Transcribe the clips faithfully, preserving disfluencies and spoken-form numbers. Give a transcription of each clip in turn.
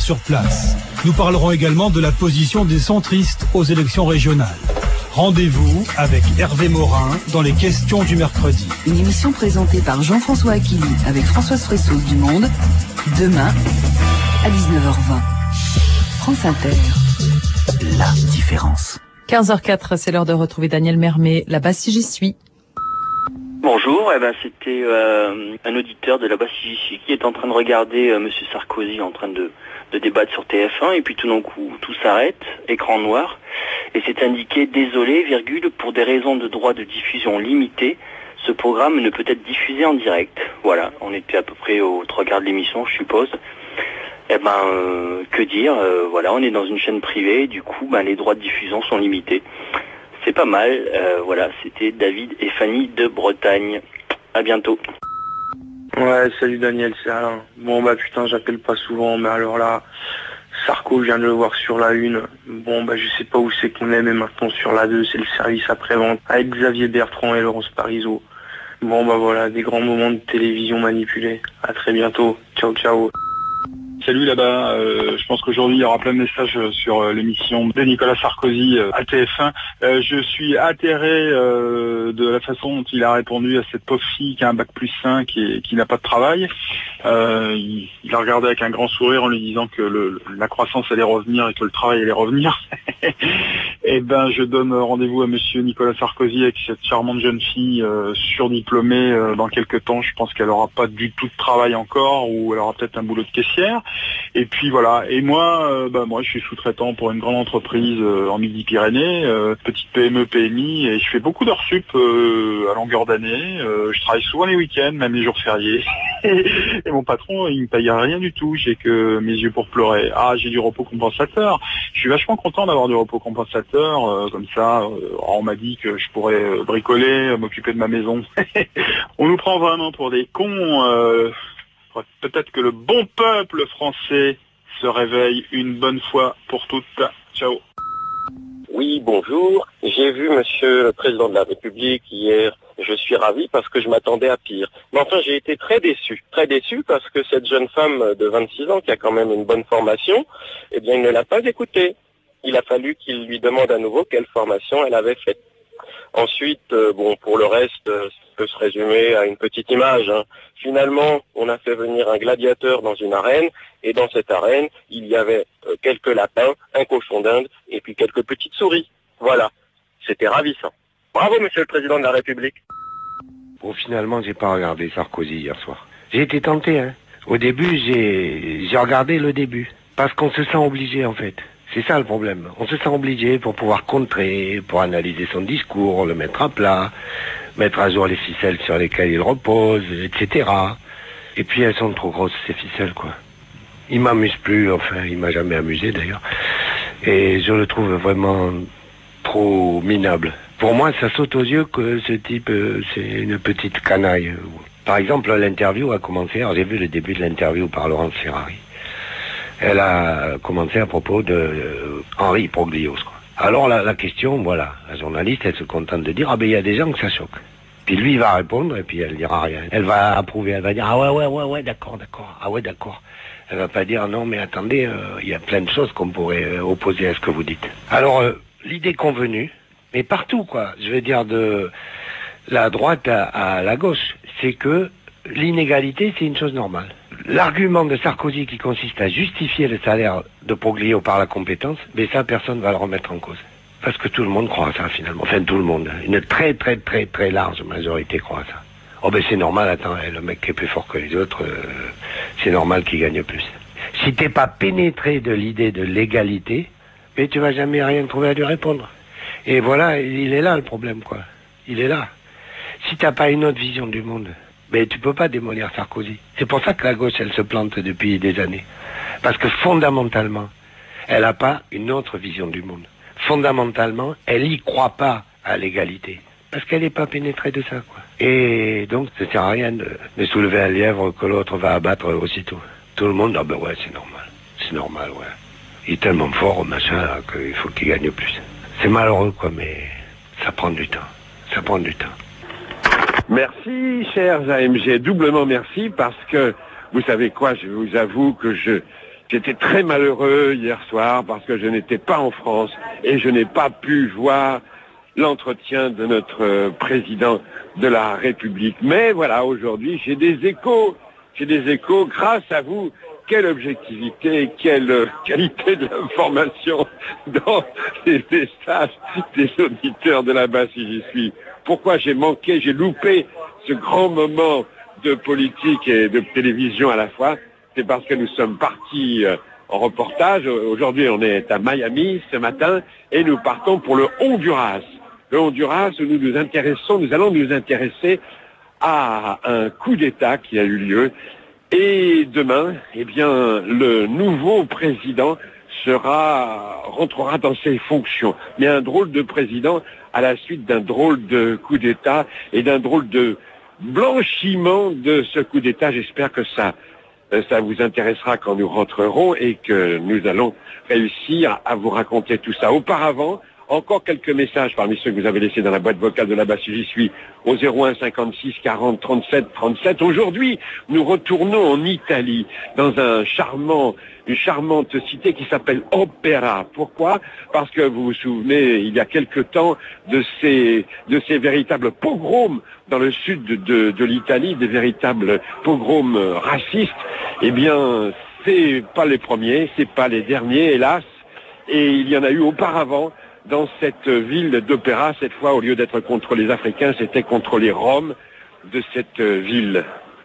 sur place. Nous parlerons également de la position des centristes aux élections régionales. Rendez-vous avec Hervé Morin dans les questions du mercredi. Une émission présentée par Jean-François Aquili avec Françoise Fresseau du Monde, demain à dix-neuf heures vingt. France Inter. La différence. quinze heures quatre, c'est l'heure de retrouver Daniel Mermet. Là-bas, si j'y suis. Bonjour, eh ben, c'était euh, un auditeur de là-bas si j'y suis qui est en train de regarder euh, Monsieur Sarkozy en train de, de débattre sur T F un et puis tout d'un coup tout s'arrête, écran noir, et c'est indiqué désolé, virgule, pour des raisons de droit de diffusion limitées, ce programme ne peut être diffusé en direct. Voilà, on était à peu près aux trois quarts de l'émission, je suppose. Eh ben, euh, que dire, euh, voilà, on est dans une chaîne privée, du coup, ben, les droits de diffusion sont limités. C'est pas mal, euh, voilà, c'était David et Fanny de Bretagne. À bientôt. Ouais, salut Daniel, c'est Alain. Bon bah putain, j'appelle pas souvent, mais alors là, Sarko, je viens de le voir sur la une. Bon bah je sais pas où c'est qu'on est, mais maintenant sur la deux, c'est le service après-vente, avec Xavier Bertrand et Laurence Parisot. Bon bah voilà, des grands moments de télévision manipulés. À très bientôt, ciao ciao. Salut là-bas, euh, je pense qu'aujourd'hui il y aura plein de messages sur euh, l'émission de Nicolas Sarkozy euh, à T F un. Euh, je suis atterré euh, de la façon dont il a répondu à cette pauvre fille qui a un bac plus cinq et qui n'a pas de travail. Euh, il, il a regardé avec un grand sourire en lui disant que le, la croissance allait revenir et que le travail allait revenir. Et ben je donne rendez-vous à monsieur Nicolas Sarkozy avec cette charmante jeune fille euh, surdiplômée euh, dans quelques temps. Je pense qu'elle aura pas du tout de travail encore, ou elle aura peut-être un boulot de caissière. Et puis voilà. Et moi, euh, bah moi, je suis sous-traitant pour une grande entreprise euh, en Midi-Pyrénées, euh, petite P M E P M I, et je fais beaucoup d'heures sup euh, à longueur d'année. Euh, je travaille souvent les week-ends, même les jours fériés. Et mon patron, il me paye rien du tout. J'ai que mes yeux pour pleurer. Ah, j'ai du repos compensateur. Je suis vachement content d'avoir du repos compensateur. Euh, comme ça, euh, on m'a dit que je pourrais euh, bricoler, euh, m'occuper de ma maison. On nous prend vraiment pour des cons. Euh, Peut-être que le bon peuple français se réveille une bonne fois pour toutes. Ciao. Oui, bonjour. J'ai vu monsieur le président de la République hier. Je suis ravi parce que je m'attendais à pire. Mais enfin, j'ai été très déçu. Très déçu parce que cette jeune femme de vingt-six ans qui a quand même une bonne formation, eh bien, il ne l'a pas écoutée. Il a fallu qu'il lui demande à nouveau quelle formation elle avait faite. Ensuite, euh, bon, pour le reste, euh, ça peut se résumer à une petite image. Hein. Finalement, on a fait venir un gladiateur dans une arène, et dans cette arène, il y avait euh, quelques lapins, un cochon d'Inde, et puis quelques petites souris. Voilà, c'était ravissant. Bravo, monsieur le président de la République. Bon, finalement, j'ai pas regardé Sarkozy hier soir. J'ai été tenté, hein. Au début, j'ai j'ai regardé le début, parce qu'on se sent obligé, en fait. C'est ça le problème. On se sent obligé pour pouvoir contrer, pour analyser son discours, le mettre à plat, mettre à jour les ficelles sur lesquelles il repose, et cetera. Et puis elles sont trop grosses, ces ficelles, quoi. Il m'amuse plus, enfin, il m'a jamais amusé d'ailleurs. Et je le trouve vraiment trop minable. Pour moi, ça saute aux yeux que ce type, euh, c'est une petite canaille. Par exemple, l'interview a commencé, alors j'ai vu le début de l'interview par Laurence Ferrari. Elle a commencé à propos de euh, Henri Proglios, quoi. Alors la, la question, voilà, la journaliste, elle se contente de dire, ah ben il y a des gens que ça choque. Puis lui, il va répondre, et puis elle dira rien. Elle va approuver, elle va dire, ah ouais, ouais, ouais, ouais, d'accord, d'accord, ah ouais, d'accord. Elle va pas dire, non, mais attendez, il euh, y a plein de choses qu'on pourrait euh, opposer à ce que vous dites. Alors, euh, l'idée convenue, mais partout, quoi, je veux dire, de la droite à, à la gauche, c'est que l'inégalité, c'est une chose normale. L'argument de Sarkozy qui consiste à justifier le salaire de Proglio par la compétence, mais ça, personne ne va le remettre en cause. Parce que tout le monde croit à ça, finalement. Enfin, tout le monde. Une très, très, très, très large majorité croit à ça. Oh ben c'est normal, attends, le mec qui est plus fort que les autres, euh, c'est normal qu'il gagne plus. Si t'es pas pénétré de l'idée de l'égalité, mais tu vas jamais rien trouver à lui répondre. Et voilà, il est là le problème, quoi. Il est là. Si t'as pas une autre vision du monde, mais tu peux pas démolir Sarkozy. C'est pour ça que la gauche, elle se plante depuis des années. Parce que fondamentalement, elle n'a pas une autre vision du monde. Fondamentalement, elle y croit pas à l'égalité. Parce qu'elle n'est pas pénétrée de ça, quoi. Et donc, ça sert à rien de, de soulever un lièvre que l'autre va abattre aussitôt. Tout le monde, ah ben ouais, c'est normal. C'est normal, ouais. Il est tellement fort, machin, là, qu'il faut qu'il gagne plus. C'est malheureux, quoi, mais ça prend du temps. Ça prend du temps. Merci, chers A M G, doublement merci, parce que, vous savez quoi, je vous avoue que je J'étais très malheureux hier soir parce que je n'étais pas en France et je n'ai pas pu voir l'entretien de notre président de la République. Mais voilà, aujourd'hui, j'ai des échos, j'ai des échos grâce à vous. Quelle objectivité, quelle qualité de l'information dans les messages des auditeurs de là-bas si j'y suis. Pourquoi j'ai manqué, j'ai loupé ce grand moment de politique et de télévision à la fois? C'est parce que nous sommes partis en reportage. Aujourd'hui, on est à Miami ce matin et nous partons pour le Honduras. Le Honduras où nous nous intéressons, nous allons nous intéresser à un coup d'État qui a eu lieu. Et demain, eh bien, le nouveau président sera, rentrera dans ses fonctions. Mais un drôle de président à la suite d'un drôle de coup d'État et d'un drôle de blanchiment de ce coup d'État. J'espère que ça, ça vous intéressera quand nous rentrerons et que nous allons réussir à vous raconter tout ça. Auparavant, encore quelques messages parmi ceux que vous avez laissés dans la boîte vocale de là-bas si j'y suis au zéro un cinquante-six quarante trente-sept trente-sept. Aujourd'hui, nous retournons en Italie dans un charmant, une charmante cité qui s'appelle Opera. Pourquoi? Parce que vous vous souvenez, il y a quelque temps, de ces, de ces véritables pogroms dans le sud de, de, de l'Italie, des véritables pogroms racistes. Eh bien, c'est pas les premiers, c'est pas les derniers, hélas. Et il y en a eu auparavant dans cette ville d'Opéra. Cette fois, au lieu d'être contre les Africains, c'était contre les Roms de cette ville.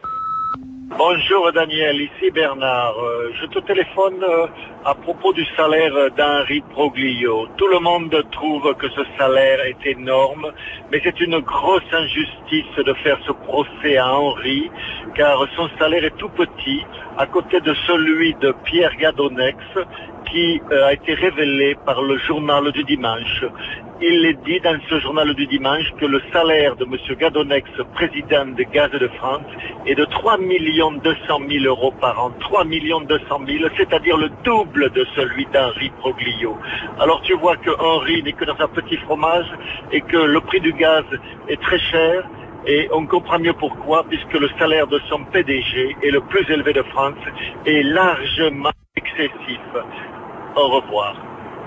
Bonjour Daniel, ici Bernard. Euh, je te téléphone euh, à propos du salaire d'Henri Broglio. Tout le monde trouve que ce salaire est énorme, mais c'est une grosse injustice de faire ce procès à Henri, car son salaire est tout petit, à côté de celui de Pierre Gadonex, qui euh, a été révélé par le journal du dimanche. Il est dit dans ce journal du dimanche que le salaire de M. Gadonex, président de Gaz de France, est de trois millions deux cent mille euros par an. trois millions deux cent mille, c'est-à-dire le double de celui d'Henri Broglio. Alors tu vois que Henri n'est que dans un petit fromage et que le prix du gaz est très cher. Et on comprend mieux pourquoi, puisque le salaire de son P D G est le plus élevé de France et largement excessif. Au revoir.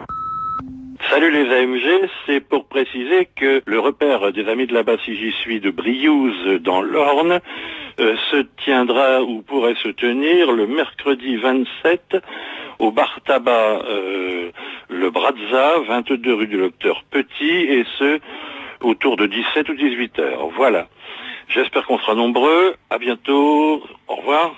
Salut les A M G, c'est pour préciser que le repère des Amis de là-bas si j'y suis de Briouze dans l'Orne euh, se tiendra ou pourrait se tenir le mercredi vingt-sept au bar tabac euh, le Brazza, vingt-deux rue du Docteur Petit, et ce autour de dix-sept ou dix-huit heures. Voilà. J'espère qu'on sera nombreux. À bientôt. Au revoir.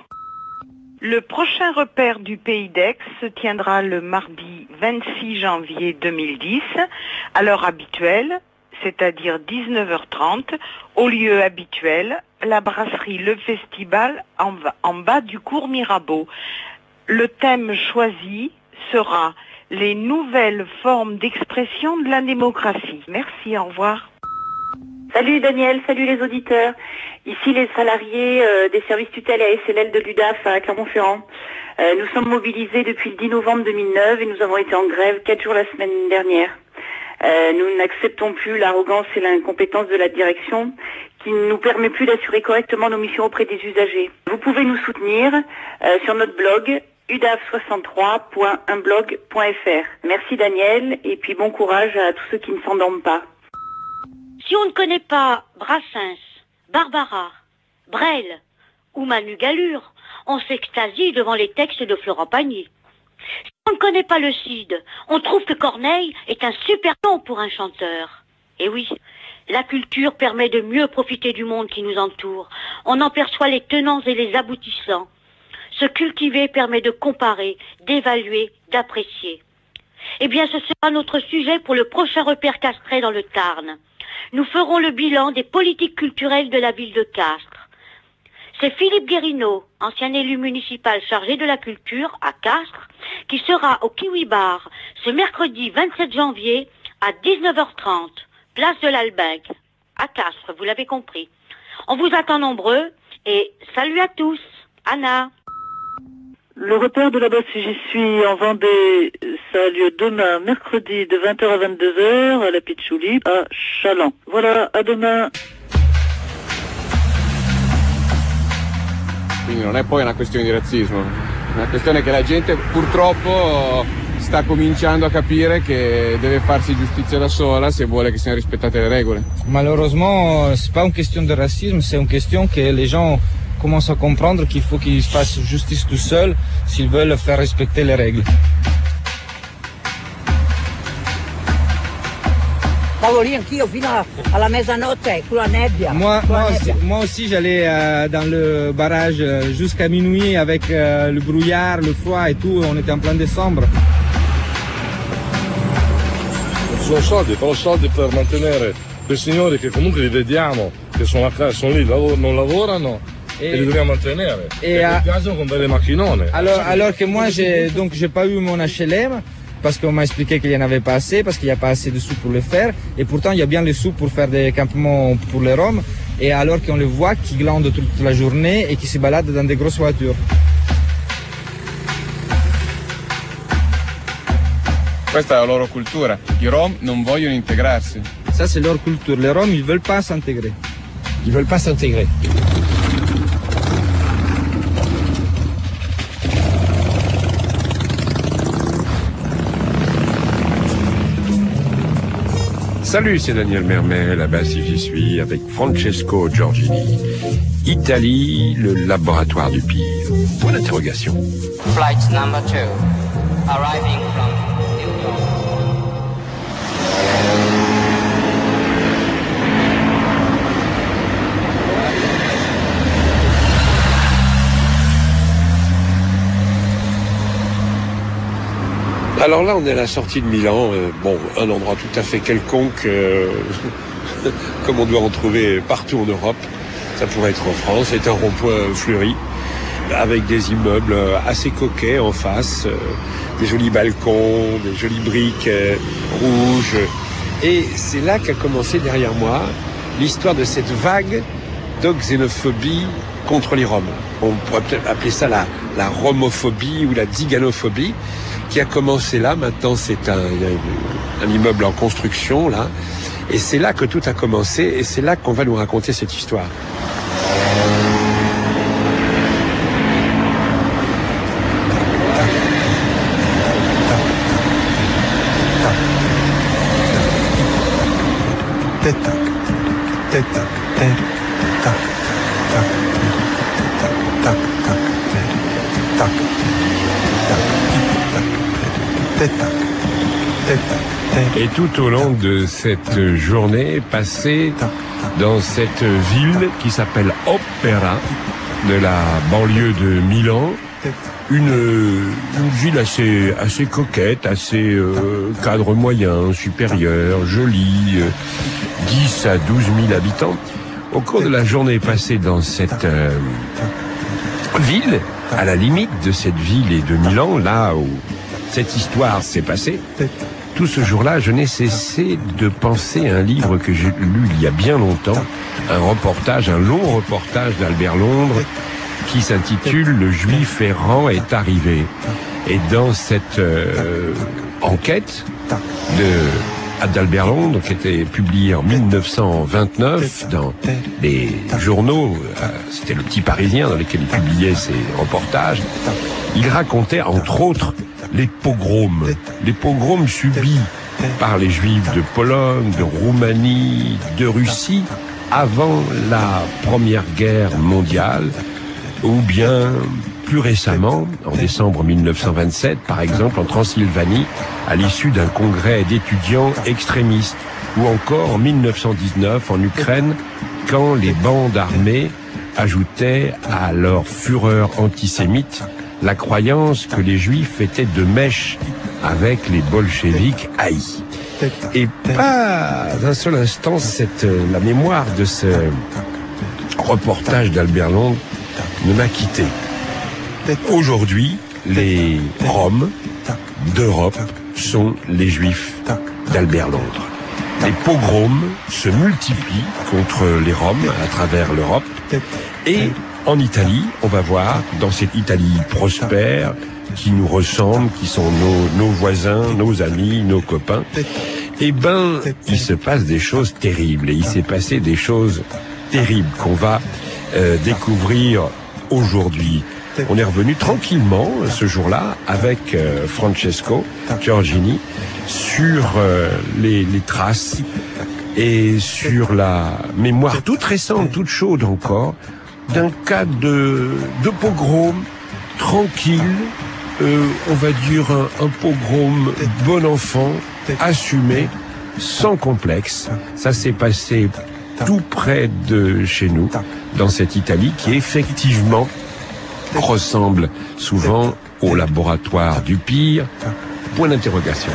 Le prochain repère du Pays d'Aix se tiendra le mardi vingt-six janvier deux mille dix, à l'heure habituelle, c'est-à-dire dix-neuf heures trente, au lieu habituel, la brasserie Le Festival en, en bas du cours Mirabeau. Le thème choisi sera les nouvelles formes d'expression de la démocratie. Merci, au revoir. Salut Daniel, salut les auditeurs. Ici les salariés euh, des services tutelle et A S L L de l'U D A F à Clermont-Ferrand. Euh, nous sommes mobilisés depuis le dix novembre deux mille neuf et nous avons été en grève quatre jours la semaine dernière. Euh, nous n'acceptons plus l'arrogance et l'incompétence de la direction qui ne nous permet plus d'assurer correctement nos missions auprès des usagers. Vous pouvez nous soutenir euh, sur notre blog u d a f soixante-trois point un blog point f r. Merci Daniel et puis bon courage à tous ceux qui ne s'endorment pas. Si on ne connaît pas Brassens, Barbara, Brel ou Manu Gallure, on s'extasie devant les textes de Florent Pagny. Si on ne connaît pas le Cid, on trouve que Corneille est un super nom pour un chanteur. Et oui, la culture permet de mieux profiter du monde qui nous entoure. On en perçoit les tenants et les aboutissants. Se cultiver permet de comparer, d'évaluer, d'apprécier. Eh bien, ce sera notre sujet pour le prochain repère Castré dans le Tarn. Nous ferons le bilan des politiques culturelles de la ville de Castres. C'est Philippe Guérineau, ancien élu municipal chargé de la culture à Castres, qui sera au Kiwi Bar ce mercredi vingt-sept janvier à dix-neuf heures trente, place de l'Albec, à Castres, vous l'avez compris. On vous attend nombreux et salut à tous. Anna. Le repère de la base si j'y suis en Vendée, ça a lieu demain, mercredi, de vingt heures à vingt-deux heures, à la Pitchouli, à Chaland. Voilà, à demain. Quindi non è poi una questione di razzismo? La questione è che la gente purtroppo sta cominciando a capire che deve farsi giustizia da sola se vuole che siano rispettate le regole. Malheureusement, c'est pas une question de racisme, c'est une question que les gens commencent à comprendre qu'il faut qu'ils fassent justice tout seuls s'ils veulent faire respecter les règles. Stavo lì anch'io fino a, alla mezzanotte con la nebbia. Moi, con la moi, nebbia. aussi, moi aussi j'allais euh, dans le barrage euh, jusqu'à minuit avec euh, le brouillard, le froid et tout, on était en plein décembre. Sono soldi, però soldi per mantenere quei signori che comunque li vediamo, che sono a casa, sono lì, lavor- non lavorano e, e li dobbiamo mantenere. E E a- mi piacciono con belle macchinone. Alors, alors que moi, j'ai donc j'ai pas eu mon H L M parce qu'on m'a expliqué qu'il y en avait pas assez, parce qu'il n'y a pas assez de sous pour le faire. Et pourtant, il y a bien les sous pour faire des campements pour les Roms. Et alors qu'on les voit qui glandent toute la journée et qui se baladent dans des grosses voitures. Questa è la loro cultura. I Rom non vogliono integrarsi. Ça, c'est leur culture. Les Roms, ils veulent pas s'intégrer. Ils veulent pas s'intégrer. Salut, c'est Daniel Mermet, là-bas si j'y suis, avec Francesco Giorgini. Italie, le laboratoire du pire. Point d'interrogation. Flight number two, arriving from New York. Alors là, on est à la sortie de Milan. Euh, bon, un endroit tout à fait quelconque, euh, comme on doit en trouver partout en Europe. Ça pourrait être en France. C'est un rond-point fleuri, avec des immeubles assez coquets en face, euh, des jolis balcons, des jolies briques euh, rouges. Et c'est là qu'a commencé derrière moi l'histoire de cette vague de xénophobie contre les Roms. On pourrait peut-être appeler ça la, la romophobie ou la ziganophobie, qui a commencé là. Maintenant, c'est un, un immeuble en construction, là. Et c'est là que tout a commencé, et c'est là qu'on va nous raconter cette histoire. Et tout au long de cette journée passée dans cette ville qui s'appelle Opera, de la banlieue de Milan, une, une ville assez, assez coquette, assez euh, cadre moyen, supérieur, jolie, euh, dix à douze mille habitants. Au cours de la journée passée dans cette euh, ville, à la limite de cette ville et de Milan, là où cette histoire s'est passée, tout ce jour-là, je n'ai cessé de penser à un livre que j'ai lu il y a bien longtemps, un reportage, un long reportage d'Albert Londres, qui s'intitule « Le Juif errant est arrivé ». Et dans cette euh, enquête de d'Albert Londres, qui était publiée en mille neuf cent vingt-neuf dans des journaux, euh, c'était le Petit Parisien dans lesquels il publiait ses reportages, il racontait entre autres les pogroms, les pogroms subis par les Juifs de Pologne, de Roumanie, de Russie, avant la Première Guerre mondiale, ou bien plus récemment, en décembre mille neuf cent vingt-sept, par exemple en Transylvanie, à l'issue d'un congrès d'étudiants extrémistes, ou encore en mille neuf cent dix-neuf en Ukraine, quand les bandes armées ajoutaient à leur fureur antisémite la croyance que les Juifs étaient de mèche avec les bolcheviks haïs. Et pas un seul instant, cette, la mémoire de ce reportage d'Albert Londres ne m'a quitté. Aujourd'hui, les Roms d'Europe sont les Juifs d'Albert Londres. Les pogroms se multiplient contre les Roms à travers l'Europe. Et en Italie, on va voir, dans cette Italie prospère, qui nous ressemble, qui sont nos, nos voisins, nos amis, nos copains, eh ben, il se passe des choses terribles. Et il s'est passé des choses terribles qu'on va euh, découvrir aujourd'hui. on est revenu tranquillement ce jour-là avec euh, Francesco Giorgini sur euh, les, les traces et sur la mémoire toute récente, toute chaude encore, d'un cas de, de pogrom tranquille, euh, on va dire un, un pogrom bon enfant, assumé, sans complexe. Ça s'est passé tout près de chez nous, dans cette Italie qui effectivement ressemble souvent au laboratoire du pire. Point d'interrogation.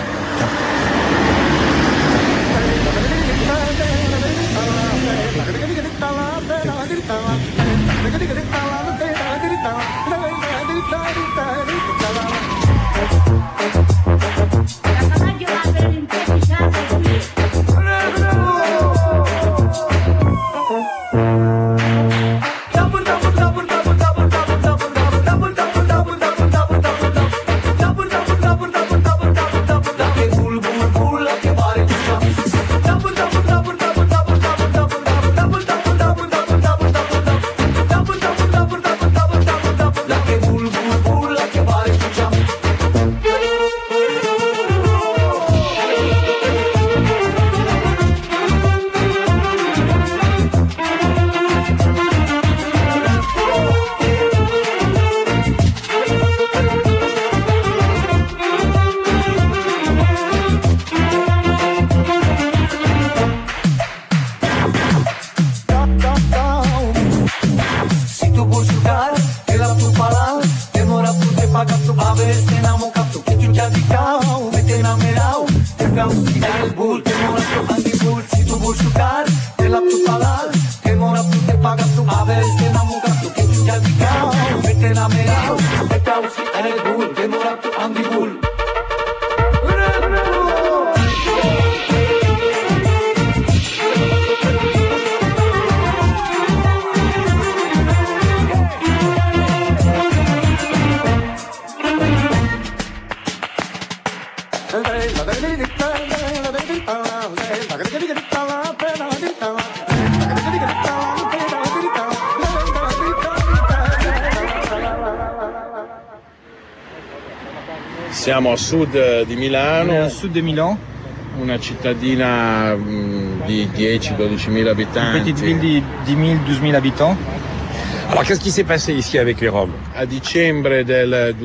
Siamo a sud di Milano, a sud di Milano, una cittadina mh, di dieci dodici mille abitanti. Une petite ville di dix mille douze mille habitants. Alors qu'est-ce qui s'est passé ici avec les Roms? A dicembre del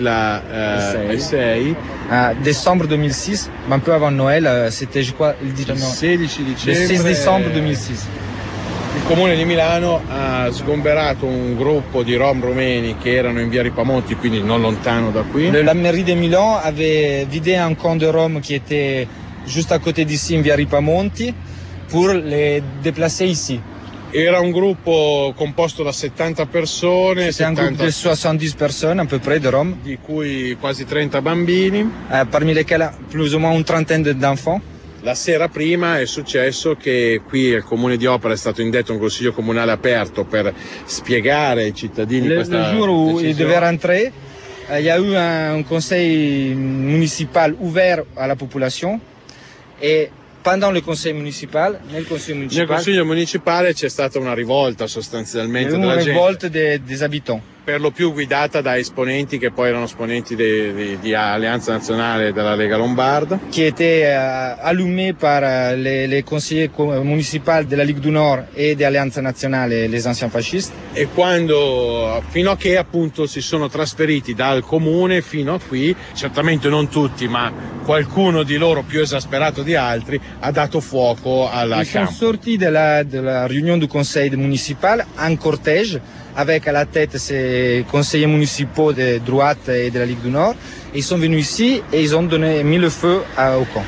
duemilasei, à décembre deux mille six, un peu avant Noël, c'était je crois il il sedici dicembre, le six décembre deux mille six. Il comune di Milano ha sgomberato un gruppo di rom rumeni che erano in via Ripamonti, quindi non lontano da qui. La mairie de Milan avait vidé un camp de Roms qui était juste à côté d'ici, in via Ripamonti, pour les déplacer ici. Era un gruppo composto da settanta persone, c'est un groupe de soixante-dix personnes à peu près de Roms, di cui quasi trenta bambini, euh, parmi lesquels plus ou moins une trentaine d'enfants. La sera prima è successo che qui al Comune di Opera è stato indetto un consiglio comunale aperto per spiegare ai cittadini le, questa le jour où decisione. il devait rentrer, il y a eu un conseil municipal ouvert à la population et pendant le conseil municipal, nel consiglio municipale, Nel consiglio municipale c'è stata una rivolta sostanzialmente una della rivolta gente, des, des habitants. per lo più guidata da esponenti che poi erano esponenti di, di, di Alleanza Nazionale della Lega Lombarda, qui était euh, allumé par euh, les, les conseillers municipaux de la Ligue du Nord et de Alleanza Nazionale, les anciens fascistes. e quando fino a che appunto si sono trasferiti dal comune fino a qui, certamente non tutti, ma qualcuno di loro più esasperato di altri ha dato fuoco alla Ils sont camp. sortis de la, de la réunion du conseil municipal en cortège, avec à la tête ces conseillers municipaux de droite et de la Ligue du Nord. Et ils sont venus ici et ils ont donné, mis le feu à, au camp.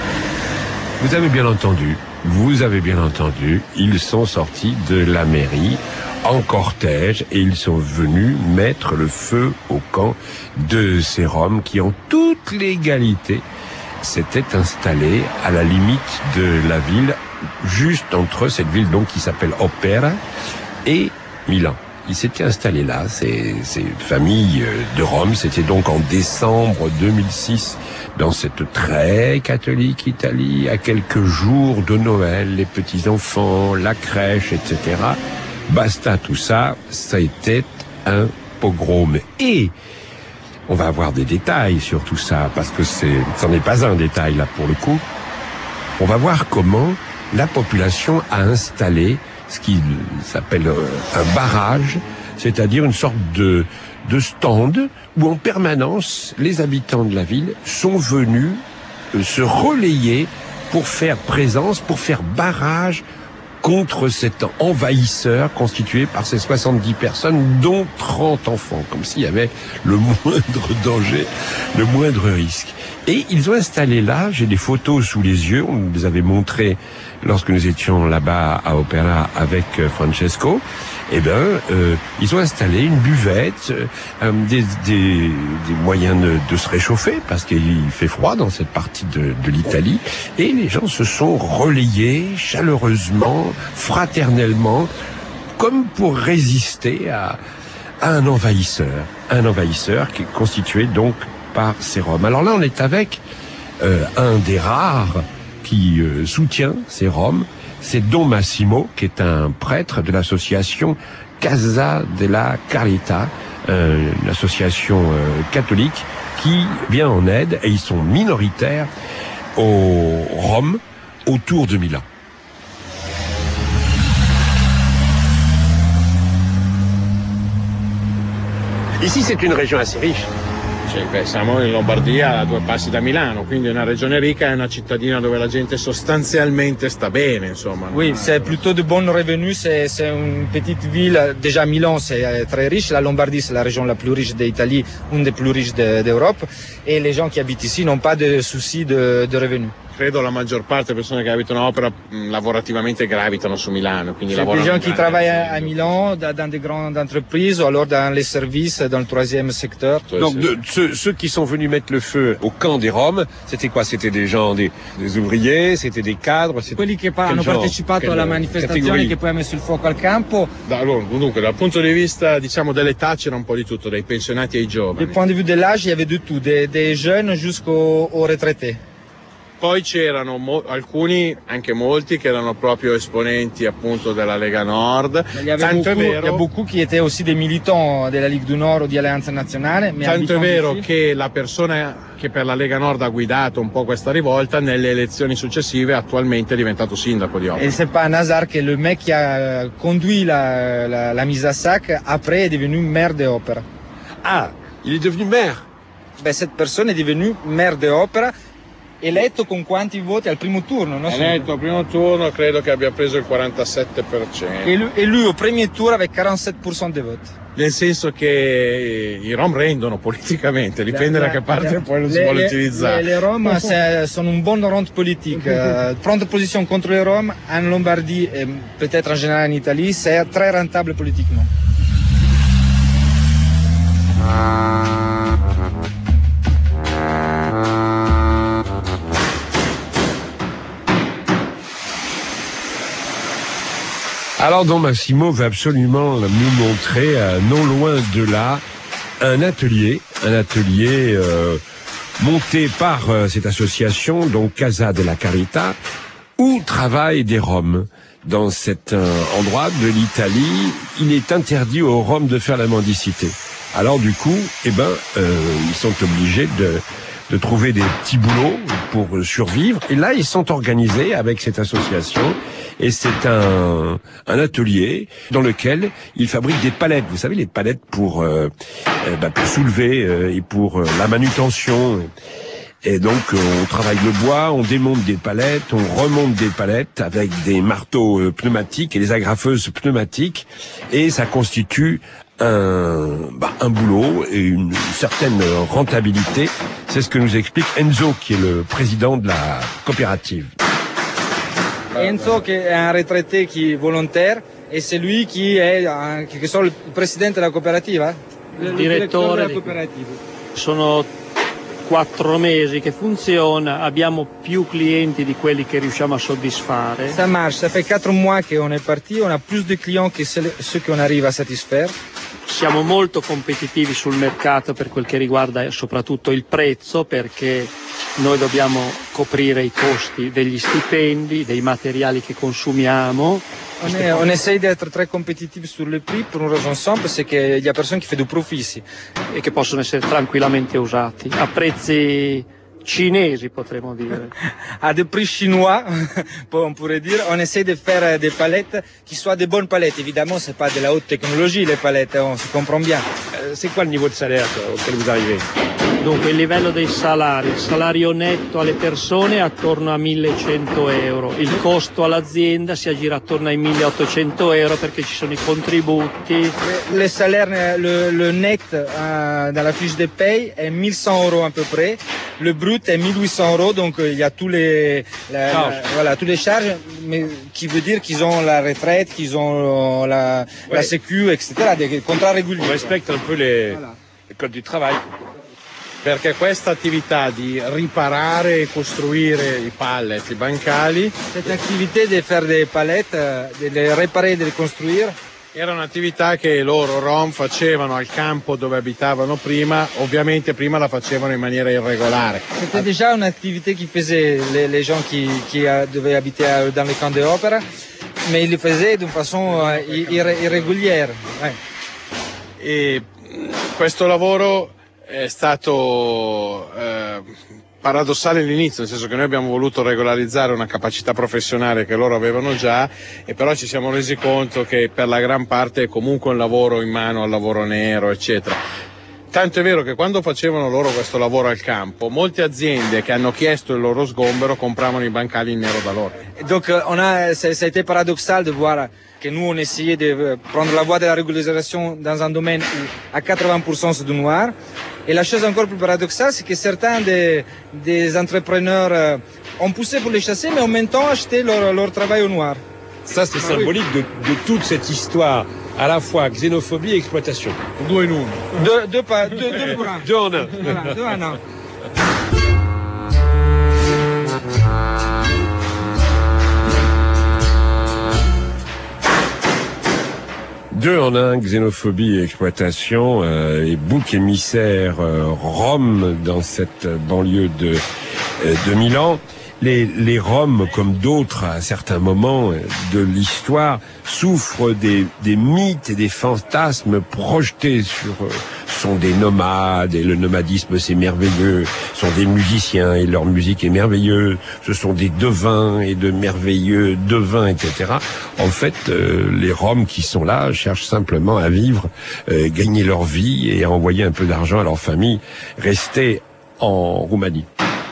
Vous avez bien entendu, vous avez bien entendu, ils sont sortis de la mairie en cortège et ils sont venus mettre le feu au camp de ces Roms qui, en toute légalité, s'étaient installés à la limite de la ville, juste entre cette ville donc qui s'appelle Opera et Milan. Ils s'étaient installés là, ces, ces familles de Roms. C'était donc en décembre deux mille six, dans cette très catholique Italie, à quelques jours de Noël, les petits-enfants, la crèche, et cetera. Basta, tout ça, ça était un pogrom. Et on va avoir des détails sur tout ça, parce que c'est, c'en est pas un détail là pour le coup. On va voir comment la population a installé ce qui s'appelle un barrage, c'est-à-dire une sorte de, de stand où en permanence les habitants de la ville sont venus se relayer pour faire présence, pour faire barrage contre cet envahisseur constitué par ces soixante-dix personnes, dont trente enfants, comme s'il y avait le moindre danger, le moindre risque. Et ils ont installé là, j'ai des photos sous les yeux, on nous les avait montrées lorsque nous étions là-bas à Opera avec Francesco. Eh ben, euh, ils ont installé une buvette, euh, des, des, des moyens de, de se réchauffer, parce qu'il fait froid dans cette partie de, de l'Italie, et les gens se sont relayés chaleureusement, fraternellement, comme pour résister à, à un envahisseur, un envahisseur qui est constitué donc par ces Roms. Alors là, on est avec euh, un des rares qui euh, soutient ces Roms, c'est Don Massimo, qui est un prêtre de l'association Casa della Carità, euh, une association euh, catholique qui vient en aide, et ils sont minoritaires, aux Roms autour de Milan. Ici, c'est une région assez riche. Cioè, beh, siamo in Lombardia, a due passi da Milano, quindi è una regione ricca, è una cittadina dove la gente sostanzialmente sta bene, insomma. Oui, c'est plutôt de bonnes revenus, c'est, c'est une petite ville, déjà Milan c'est très riche, la Lombardie c'est la région la plus riche d'Italie, une des plus riches de, d'Europe, et les gens qui habitent ici n'ont pas de soucis de, de revenus. Credo la maggior parte delle persone che abitano a Opera mh, lavorativamente gravitano su Milano, quindi c'est lavorano des gens a qui Milano. travaillent à, à Milan, dans, dans des grandes entreprises, ou alors dans les services, dans le troisième secteur. Donc de, ceux, ceux qui sont venus mettre le feu au camp des Roms, c'était quoi? C'était des gens, des, des ouvriers, c'était des cadres? C'était quelli che pa- hanno genre? partecipato Quelle alla manifestazione categoria? che poi ha messo il fuoco al campo. Da, allora, dunque, dal punto di vista diciamo dell'età c'era un po' di tutto, dai pensionati ai giovani. Du point de vue de l'âge, il y avait de tout, des, des jeunes jusqu'aux aux retraités. Poi c'erano mo- alcuni, anche molti, che erano proprio esponenti appunto della Lega Nord. Il y avait Tanto è beaucoup, il y a vero, beaucoup qui étaient aussi des militants de la Ligue du Nord ou di Alleanza Nazionale. Mais tanto è habitant vero ici. che la persona che per la Lega Nord ha guidato un po' questa rivolta, nelle elezioni successive attualmente è diventato sindaco di Opera. Et c'est pas un hasard que le mec qui a conduit la, la, la mise à sac, après est devenu maire de Opera. Ah, il est devenu maire? Ben, cette personne est devenue maire de Opera, eletto con quanti voti al primo turno, no? Eletto al primo turno, credo che abbia preso il quarantasette per cento. Élu, élu au premier tour avec quarante-sept pour cent des votes. Nel senso che i Rom rendono politicamente, dipende da che parte poi lo si les, vuole les, utilizzare. Les, les Roms c'est, sont une bonne rente politique. Euh, prendre position contre les Roms en Lombardie et peut-être en général en Italie, c'est très rentable politiquement. Alors Don Massimo va absolument nous montrer, euh, non loin de là, un atelier, un atelier euh, monté par euh, cette association, donc Casa della Carità, où travaillent des Roms. Dans cet euh, endroit de l'Italie, il est interdit aux Roms de faire la mendicité. Alors du coup, eh ben, euh, ils sont obligés de de trouver des petits boulots pour survivre. Et là, ils sont organisés avec cette association. Et c'est un, un atelier dans lequel ils fabriquent des palettes. Vous savez, les palettes pour, euh, euh, bah, pour soulever euh, et pour euh, la manutention. Et donc, on travaille le bois, on démonte des palettes, on remonte des palettes avec des marteaux euh, pneumatiques et des agrafeuses pneumatiques. Et ça constitue un, bah, un boulot et une certaine rentabilité. C'est ce que nous explique Enzo, qui est le président de la coopérative. Enzo, qui est un retraité qui est volontaire, et c'est lui qui est en quelque sorte le président de la coopérative. Il direttore della cooperativa. Sono quattro mesi che funziona, abbiamo più clienti di quelli che riusciamo a soddisfare. Ça marche, ça fait quatre mois qu'on est parti, on a plus de clients que ceux qu'on arrive à satisfaire. Siamo molto competitivi sul mercato per quel che riguarda soprattutto il prezzo, perché noi dobbiamo coprire i costi degli stipendi, dei materiali che consumiamo On, est, on essaye d'être très compétitif sur le prix pour une raison simple, c'est qu'il y a personne qui fait du profit ici. E che possono essere tranquillamente usati a prezzi cinesi, potremmo dire. À des prix chinois, on pourrait dire. On essaie de faire des palettes qui soient des bonnes palettes. Évidemment, c'est pas de la haute technologie les palettes, on se comprend bien. Euh, c'est quoi le niveau de salaire auquel vous arrivez? Dunque il livello dei salari, il salario netto alle persone è attorno a millecento euro, il costo all'azienda si aggira attorno ai milleottocento euro perché ci sono i contributi. Le salaire, le, le net euh, dans la fiche de paye est mille cent euros à peu près, le brut est mille huit cents euros, donc il y a tous les, la, la, voilà, tous les charges, mais qui veut dire qu'ils ont la retraite, qu'ils ont la, ouais. la sécu, et cetera, des contrats réguliers. On respecte un peu les, voilà. les codes du travail. Perché questa attività di riparare e costruire i pallet, i bancali, questa attività di fare delle palette, di riparare e di ricostruire, era un'attività che loro Rom facevano al campo dove abitavano prima, ovviamente prima la facevano in maniera irregolare. C'était déjà une activité qui faisaient les, les gens qui, qui devaient habiter dans les camps d'opéra, mais ils le faisaient d'une façon ir- irrégulière. Ouais. E questo lavoro è stato eh, paradossale all'inizio, nel senso che noi abbiamo voluto regolarizzare una capacità professionale che loro avevano già, e però ci siamo resi conto che per la gran parte è comunque un lavoro in mano al lavoro nero, eccetera. Tanto è vero che quando facevano loro questo lavoro al campo, molte aziende che hanno chiesto il loro sgombero compravano i bancali in nero da loro. Donc on a, ça, ça a été paradoxal de voir que nous on essayait de prendre la voie de la régularisation dans un domaine où à quatre-vingts pour cent c'est du noir. Et la chose encore plus paradoxale, c'est que certains des, des entrepreneurs euh, ont poussé pour les chasser, mais en même temps acheté leur, leur travail au noir. Ça, c'est ah, symbolique oui. de, de toute cette histoire, à la fois xénophobie et exploitation. Deux en un. Deux, deux, pas, deux, deux pour un. Deux en un. Voilà, deux en un. Deux en un, xénophobie et exploitation, euh, et bouc émissaire euh, Rome dans cette banlieue de, euh, de Milan. Les, les Roms, comme d'autres à certains moments de l'histoire, souffrent des, des mythes et des fantasmes projetés sur eux. Sont des nomades, et le nomadisme c'est merveilleux. Sont des musiciens et leur musique est merveilleuse. Ce sont des devins et de merveilleux devins, et cetera. En fait, euh, les Roms qui sont là cherchent simplement à vivre, euh, gagner leur vie et à envoyer un peu d'argent à leur famille, rester en Roumanie.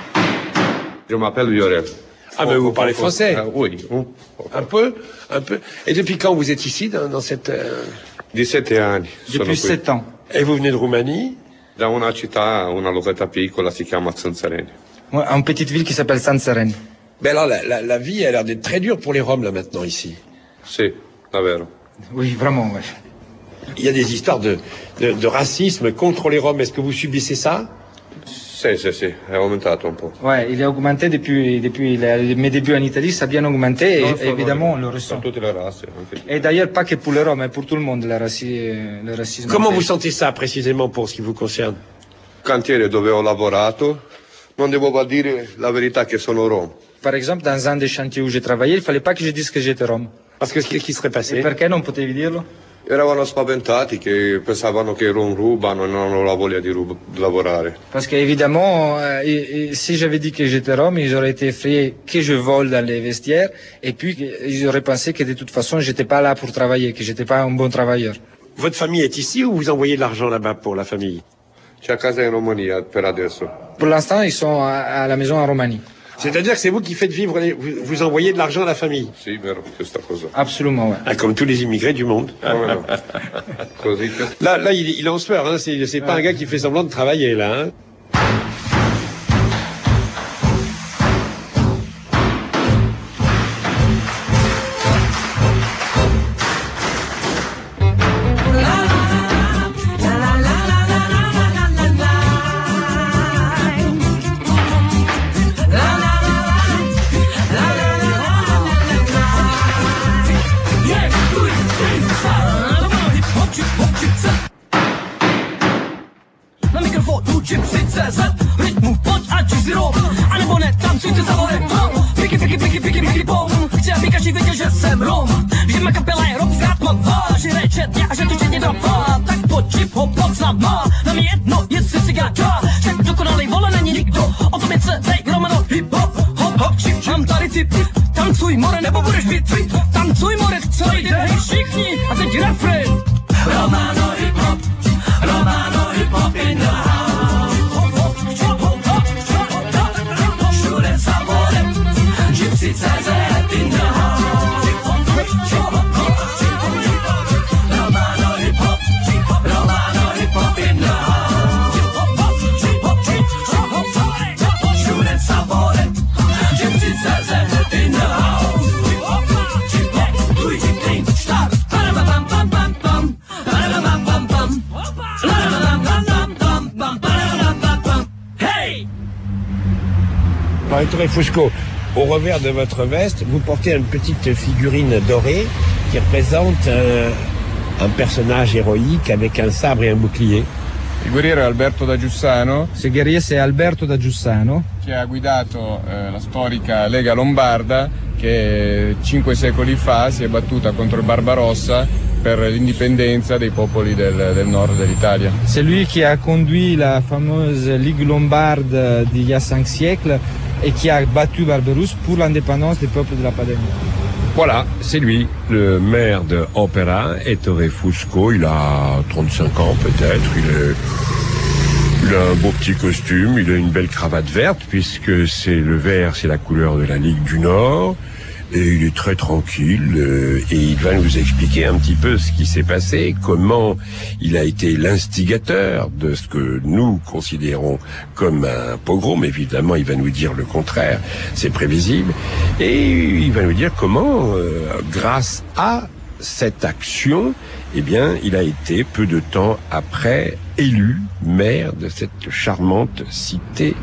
Je m'appelle Viorel. Ah, mais vous parlez français? Ah, oui. Un peu, un peu. Et depuis quand vous êtes ici, dans, dans cette... Euh... diciassette anni. Depuis sept ans. Et vous venez de Roumanie? Da una città, una località piccola, si chiama San Sereni. Ouais, une petite ville qui s'appelle San Sereni. Mais alors, la, la, la vie a l'air d'être très dure pour les Roms, là, maintenant, ici. Si, davvero. Oui, vraiment, ouais. Il y a des histoires de, de, de racisme contre les Roms. Est-ce que vous subissez ça? Sì, sì, sì, è aumentato un po'. Ouais, il a augmenté depuis, depuis les, mes débuts en Italie, ça a bien augmenté, et évidemment, on le ressent. Pour toutes les races. Anche. Et d'ailleurs, pas que pour les Roms, mais pour tout le monde, le, raci, le racisme. Comment vous sentez ça, précisément, pour ce qui vous concerne? Cantiere dove ho lavorato, non devo dire la verità che sono rom. Par exemple, dans un des chantiers où j'ai travaillé, il fallait pas que je dise que j'étais rom. Parce que qu'est-ce qui serait passé? Et perché non potevi dirlo? Eravano spaventati, che pensavano che i rom rubano e non hanno la voglia di, rub- di lavorare. Parce qu'évidemment, euh, et, et si j'avais dit que j'étais rom, ils auraient été effrayés que je vole dans les vestiaires, et puis ils auraient pensé que de toute façon, j'étais pas là pour travailler, que j'étais pas un bon travailleur. Votre famille est ici ou vous envoyez de l'argent là-bas pour la famille? C'è a casa in Romania per adesso. Pour l'instant, ils sont à, à la maison en Roumanie. C'est-à-dire que c'est vous qui faites vivre, les, vous, vous envoyez de l'argent à la famille? Sì, vero, questa cosa. Absolument, ouais. Ah, comme tous les immigrés du monde. Ah, ouais, Così que... Là, là, il, il est en sueur, hein. C'est, c'est pas ouais. un gars qui fait semblant de travailler, là, hein. Piki, piki, piki, piki, piki, bom. Chce, pika, si wiecie, że jestem rom. Prima capelero, światło waży, recze dnia, że tu się nie dropa. Tak po cipo, pod sama, na mnie jedno jest sycygacza. Jak dokonalej wola na nie nigdy, o to między tej romano hip-hop. Hop, hop, chip, mam dary typy. Tancuj, more, nebo budeš bitwy. Tancuj, more, co jde, hej, všichni. A teď refren. Romano hip-hop, Romano hip-hop in the house. Hop, hop, hop, hop, hop, hop, hop. Všude saborem, Gypsy C Z in the house. Romano hip-hop, Romano hip-hop in the house. Všude saborem, Gypsy C Z in the house. Luigi King, start. Bam, bam, bam, bam. Bam, bam, bam. Bam, bam, bam, bam. Bam, bam. Hey! Ettore Fusco, au revers de votre veste, vous portez une petite figurine dorée qui représente un, un personnage héroïque avec un sabre et un bouclier. Il guerriero è Alberto da Giussano. Ce guerrier c'est Alberto da Giussano. Che ha guidato eh, la storica Lega Lombarda che cinque secoli fa si è battuta contro il Barbarossa per l'indipendenza dei popoli del, del nord dell'Italia. C'est lui qui a conduit la fameuse Ligue Lombarde d'il y a cinq siècles et qui a battu Barberousse pour l'indépendance des peuples de la Padania. Voilà, c'est lui, le maire de Opera, Ettore Fusco. Il a trente-cinq ans peut-être, il, est, il a un beau petit costume, il a une belle cravate verte, puisque c'est le vert, c'est la couleur de la Ligue du Nord. Et il est très tranquille euh, et il va nous expliquer un petit peu ce qui s'est passé, comment il a été l'instigateur de ce que nous considérons comme un pogrom. Évidemment, il va nous dire le contraire, c'est prévisible. Et il va nous dire comment, euh, grâce à cette action, eh bien, il a été peu de temps après élu maire de cette charmante cité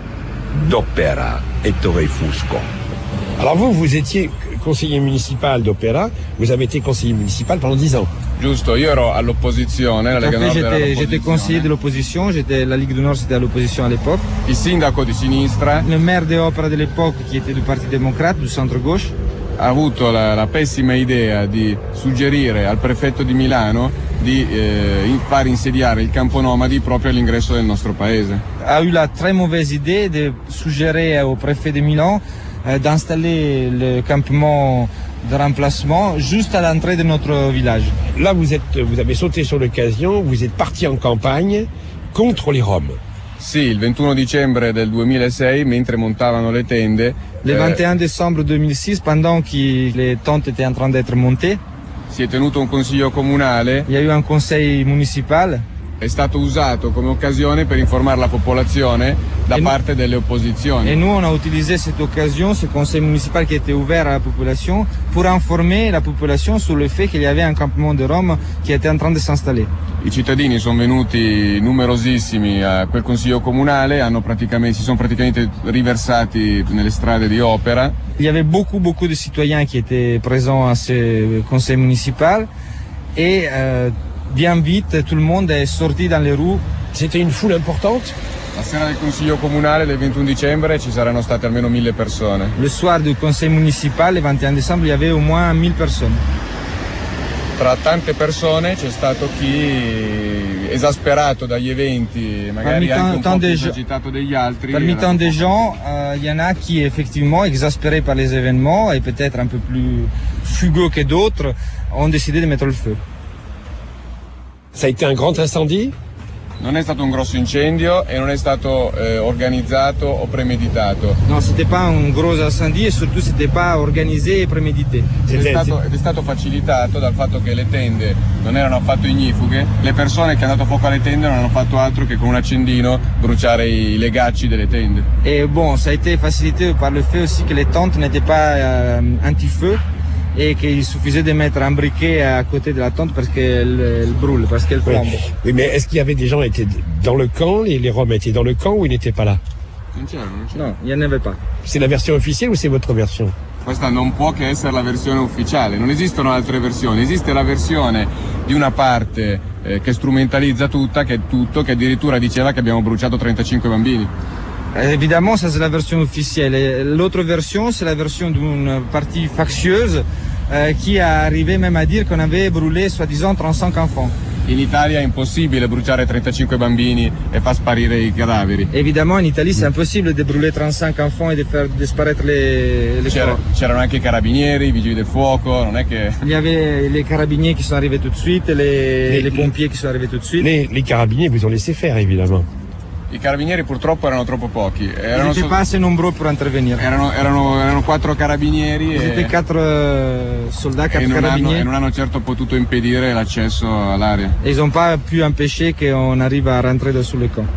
d'Opera, Ettore Fusco. Alors vous, vous étiez conseiller municipal d'Opera, vous avez été conseiller municipal pendant dix ans. Giusto, io ero all'opposizione, la Lega Nord era all'opposizione. J'étais conseiller de l'opposition, j'étais la Ligue du Nord, c'était à l'opposition à l'époque. Il sindaco di sinistra, le maire d'Opera de l'époque, qui était du Parti démocrate, du centre-gauche, ha avuto la, la pessima idea di suggerire al prefetto di Milano di eh, far insediare il campo nomadi proprio all'ingresso del nostro paese. Ha eu la très mauvaise idée de suggérer au préfet de Milan d'installer le campement de remplacement juste à l'entrée de notre village. Là, vous êtes, vous avez sauté sur l'occasion, vous êtes parti en campagne contre les Roms. Sì, il ventuno dicembre del duemilasei, mentre montavano le tende. Le vingt et un décembre deux mille six, pendant que les tentes étaient en train d'être montées, si è tenuto un consiglio comunale. Il y a eu un conseil municipal. È stato usato come occasione per informare la popolazione da et parte delle opposizioni. Et nous, on a utilisé cette occasion, ce conseil municipal qui était ouvert à la population, pour informer la population sur le fait qu'il y avait un campement de Roms qui était en train de s'installer. I cittadini sono venuti numerosissimi a quel consiglio comunale, hanno praticamente, si sono praticamente riversati nelle strade di Opera. Il y avait beaucoup, beaucoup de citoyens qui étaient présents à ce conseil municipal et euh, bien vite, tout le monde est sorti dans les rues. C'était une foule importante? La sera del Consiglio Comunale del ventuno dicembre ci saranno state almeno mille persone. Le soir du Conseil municipal, le vingt et un décembre, il y avait au moins mille personnes. Tra tante persone c'è stato chi esasperato dagli eventi, magari anche un po' più esagitato degli altri. Parmi tant de gens, il euh, y en a qui effectivement, exaspérés par les événements et peut-être un peu plus fugueux que d'autres, ont décidé de mettre le feu. Ça a été un grand incendie? Non è stato un grosso incendio e non è stato eh, organizzato o premeditato. Non, c'était pas un gros incendie et surtout c'était pas organisé et prémédité. Ed è, stato, ed è stato facilitato dal fatto che le tende non erano affatto ignifughe, le persone che hanno dato fuoco alle tende non hanno fatto altro che con un accendino bruciare i legacci delle tende. Et bon, ça a été facilité par le fait aussi que les tentes n'étaient pas euh, anti-feu. Et qu'il suffisait de mettre un briquet à côté de la tente parce qu'elle elle brûle, parce qu'elle flambe. Oui. Oui, mais est-ce qu'il y avait des gens qui étaient dans le camp, et les Roms étaient dans le camp ou ils n'étaient pas là? Non, il n'y en avait pas. C'est la version officielle ou c'est votre version? Questa non può che essere la versione ufficiale, non esistono altre versioni, esiste la versione di una parte eh, che strumentalizza tutta, che è tutto, che addirittura diceva che abbiamo bruciato trentacinque bambini. Évidemment, ça c'est la version officielle. L'autre version, c'est la version d'une partie factieuse euh, qui a arrivé même à dire qu'on avait brûlé soi-disant trentacinq enfants. In Italia è impossibile bruciare trentacinque bambini e far sparire i cadaveri. Évidemment, en Italie, c'est impossible de brûler trentacinq enfants et de faire disparaître les, les C'era, corps. c'erano anche i carabinieri, i vigili del fuoco, non è che... Il y avait les carabiniers qui sont arrivés tout de suite et les, les, les pompiers qui sont arrivés tout de suite. Les, les carabiniers vous ont laissé faire, évidemment. I carabinieri purtroppo erano troppo pochi. Erano Ils n'étaient pas assez nombreux pour intervenir. Erano, erano, erano quattro carabinieri Ils e, étaient quatre euh, soldats, quatre e, non hanno, carabiniers. e non hanno certo potuto impedire l'accesso all'area. Et ils n'ont pas pu empêcher qu'on arrive à rentrer dans sous le camp.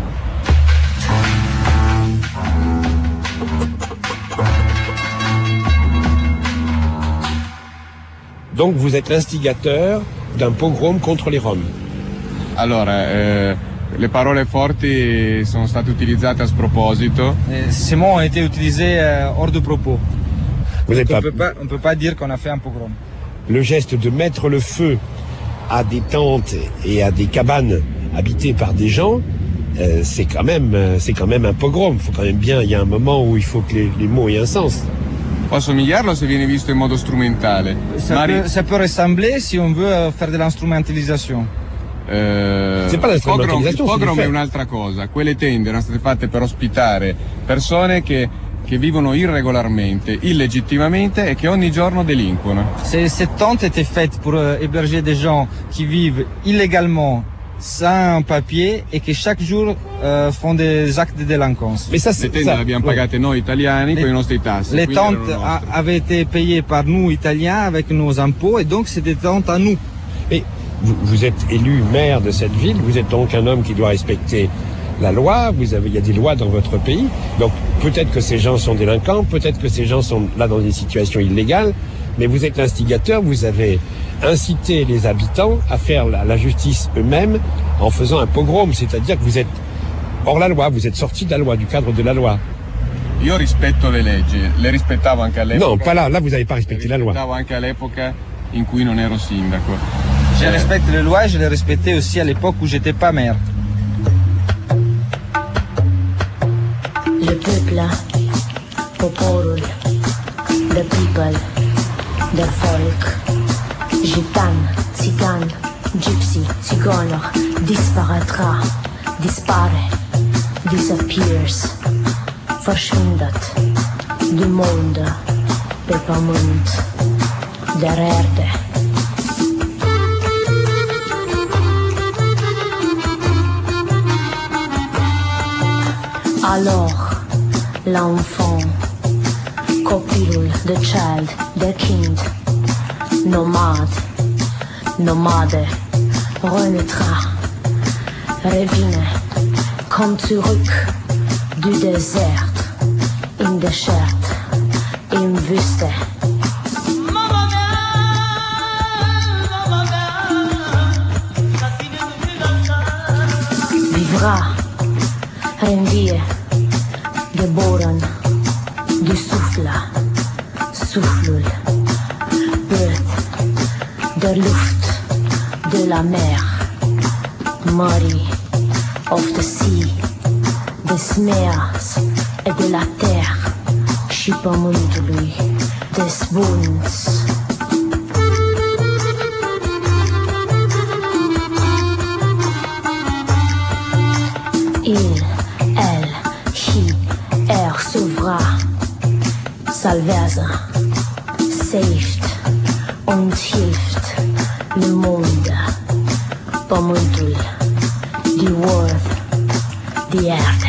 Donc vous êtes l'instigateur d'un pogrom contre les Roms. Allora, eh, le parole forti sono state utilizzate a sproposito. Et ces mots ont été utilisés euh, hors de propos. Vous n'êtes on pas... ne peut pas dire qu'on a fait un pogrom. Le geste de mettre le feu à des tentes et à des cabanes habitées par des gens, euh, c'est quand même, euh, c'est quand même un pogrom. Faut quand même bien, il y a un moment où il faut que les, les mots aient un sens. Può somigliarlo se viene visto in modo strumentale. Ça, Mari... peut, ça peut ressembler si on veut euh, faire de l'instrumentalisation. Eh, C'est pas la pogrom, il pogrom è è un'altra cosa. Quelle tende erano state fatte per ospitare persone che, che vivono irregolarmente, illegittimamente e che ogni giorno delinquono. Cette tente était faite pour euh, héberger des gens qui vivent illégalement, sans papier et qui chaque jour euh, font des actes de délinquance. Mais ça, le tende le abbiamo pagate noi italiani con i nostri tassi. Les tentes a, avaient été payées par nous Italiens avec nos impôts et donc c'est des tentes à nous. Mais vous, vous êtes élu maire de cette ville, vous êtes donc un homme qui doit respecter la loi, vous avez, il y a des lois dans votre pays, donc peut-être que ces gens sont délinquants, peut-être que ces gens sont là dans des situations illégales, mais vous êtes l'instigateur, vous avez incité les habitants à faire la, la justice eux-mêmes en faisant un pogrom, c'est-à-dire que vous êtes hors la loi, vous êtes sorti de la loi, du cadre de la loi. Io rispetto le leggi, le rispettavo anche all'epoca. Non, pas là, là vous n'avez pas respecté la loi. Le rispettavo anche all'epoca in cui non ero sindaco. Je respecte les lois, je les respectais aussi à l'époque où j'étais pas maire. Le peuple, poporul, the people, the folk, gitan, țigan, gypsy, țigană, disparaîtra, dispare, disappears, verschwindet, du monde, pe pământ, der Erde. Alors, l'enfant, copilul, the child, the kind, nomade, nomade, renaîtra, revine, comme zurück, du désert, in Desert, in Wüste. Vivra, rendie, geboren, du Souffle, Soufflul, Birth, der Luft, de la mer, Mării, of the sea, des meers et de la terre, și pământului, des Bunds. Il, elle, he, er, sauvera, salvează, saved und hilft, le monde, pământul, die world, die Erde.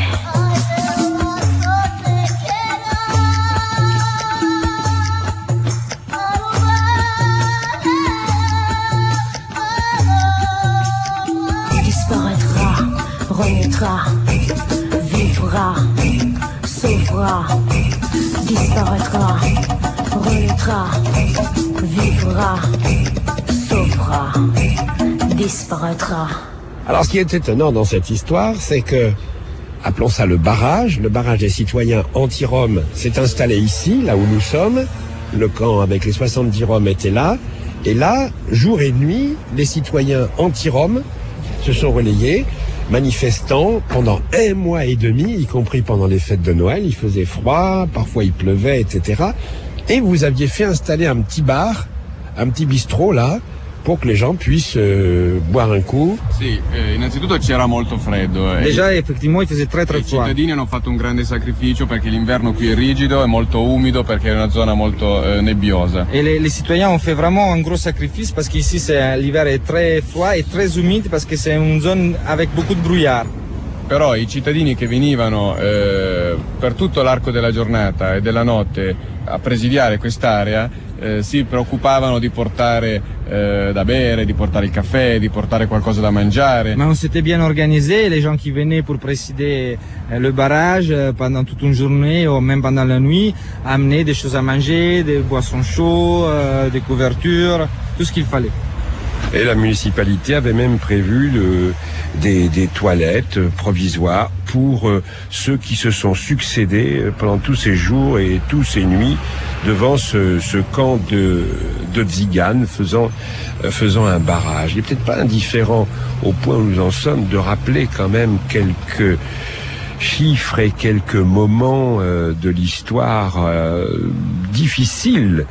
Disparaîtra, renaîtra, vivra, sauvera, disparaîtra, renaîtra, vivra, sauvera, disparaîtra. Alors ce qui est étonnant dans cette histoire, c'est que, appelons ça le barrage, le barrage des citoyens anti-Roms s'est installé ici, là où nous sommes, le camp avec les soixante-dix Roms était là, et là, jour et nuit, les citoyens anti-Roms se sont relayés manifestants pendant un mois et demi, y compris pendant les fêtes de Noël. Il faisait froid, parfois il pleuvait, et cetera. Et vous aviez fait installer un petit bar, un petit bistrot là, pour que les gens puissent euh, boire un coup. Sì, eh, innanzitutto c'era molto freddo. Déjà, effectivement, il faisait très très I froid. cittadini hanno fatto un grande sacrificio perché l'inverno qui è rigido, è molto umido perché è una zona molto eh, nebbiosa. Et les, les citoyens ont fait vraiment un gros sacrifice parce qu'ici c'est l'hiver est très froid et très humide parce que c'est une zone avec beaucoup de brouillard. Però i cittadini che venivano eh, per tutto l'arco della giornata e della notte a presidiare quest'area eh, si preoccupavano di portare eh, da bere, di portare il caffè, di portare qualcosa da mangiare. Mais on s'était bien organisé, les gens qui venaient pour présider le barrage pendant toute une journée ou même pendant la nuit amenaient des choses à manger, des boissons chaudes, euh, des couvertures, tout ce qu'il fallait. Et la municipalité avait même prévu le, des, des toilettes provisoires pour euh, ceux qui se sont succédés pendant tous ces jours et toutes ces nuits devant ce, ce camp de, de tziganes faisant, euh, faisant un barrage. Il n'est peut-être pas indifférent au point où nous en sommes de rappeler quand même quelques chiffres et quelques moments euh, de l'histoire euh, difficiles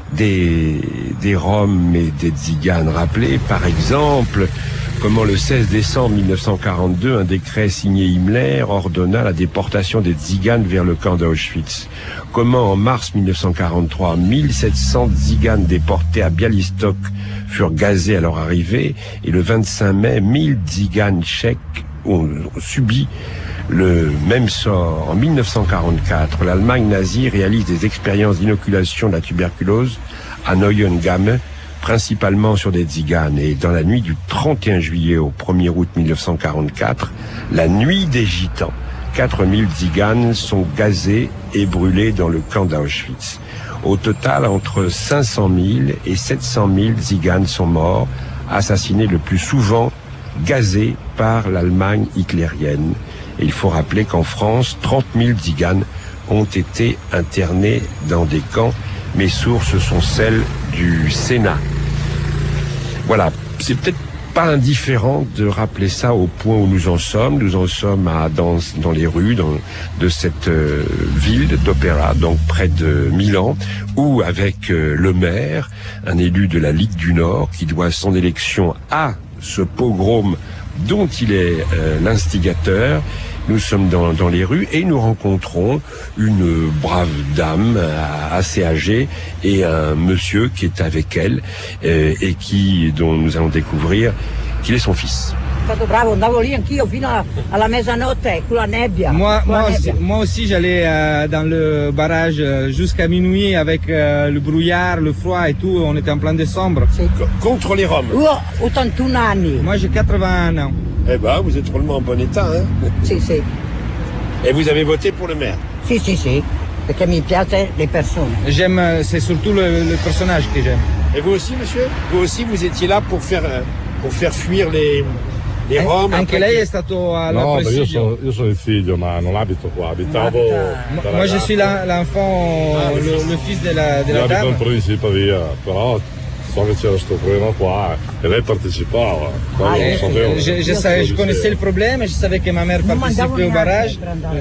des, des Roms et des Tziganes. Rappelez par exemple comment le seize décembre mille neuf cent quarante-deux, un décret signé Himmler ordonna la déportation des Tziganes vers le camp d'Auschwitz. Comment en mars mille neuf cent quarante-trois, mille sept cents Tziganes déportés à Bialystok furent gazés à leur arrivée, et le vingt-cinq mai, mille Tziganes tchèques ont subi le même sort. En mille neuf cent quarante-quatre, l'Allemagne nazie réalise des expériences d'inoculation de la tuberculose à Neuengamme, principalement sur des Tziganes. Et dans la nuit du trente et un juillet au premier août mille neuf cent quarante-quatre, la nuit des Gitans, quatre mille Tziganes sont gazés et brûlés dans le camp d'Auschwitz. Au total, entre cinq cent mille et sept cent mille Tziganes sont morts, assassinés le plus souvent, gazés par l'Allemagne hitlérienne. Et il faut rappeler qu'en France, trente mille Tziganes ont été internés dans des camps. Mes sources sont celles du Sénat. Voilà, c'est peut-être pas indifférent de rappeler ça au point où nous en sommes. Nous en sommes à, dans, dans les rues dans, de cette euh, ville d'Opéra, donc près de Milan, où avec euh, le maire, un élu de la Ligue du Nord, qui doit son élection à ce pogrom dont il est euh, l'instigateur. Nous sommes dans, dans les rues et nous rencontrons une brave dame euh, assez âgée et un monsieur qui est avec elle euh, et qui, dont nous allons découvrir qu'il est son fils. Stato bravo, andavo lì anch'io fino a, alla mezzanotte con la nebbia. Moi, con la moi, nebbia. aussi, moi aussi j'allais euh, dans le barrage euh, jusqu'à minuit avec euh, le brouillard, le froid et tout, on était en plein décembre. Sì. Contre les Roms. Io ho ottantuno anni. Moi j'ai quatre-vingts ans. Eh ben, vous êtes drôlement en bon état, hein? Sì, sì. Et vous avez voté pour le maire? Sì, sì, sì. Perché mi piace le persone. J'aime, euh, c'est surtout le, le personnage que j'aime. Et vous aussi, monsieur? Vous aussi, vous étiez là pour faire, euh, pour faire fuir les... Les Rom, anche lei è stato alla No, beh, io presidio. sono, io sono il figlio, ma non abito qua, abitavo... da Moi je ragazzo. suis la- l'enfant, Ah, le, le le fils de la, de Io la abito in dame. provincia di Pavia, però so che c'era sto problema qua e lei partecipava. Quello Et lo sapevo. je, je, savais, je connaissais le problème, je savais que ma mère participait au barrage.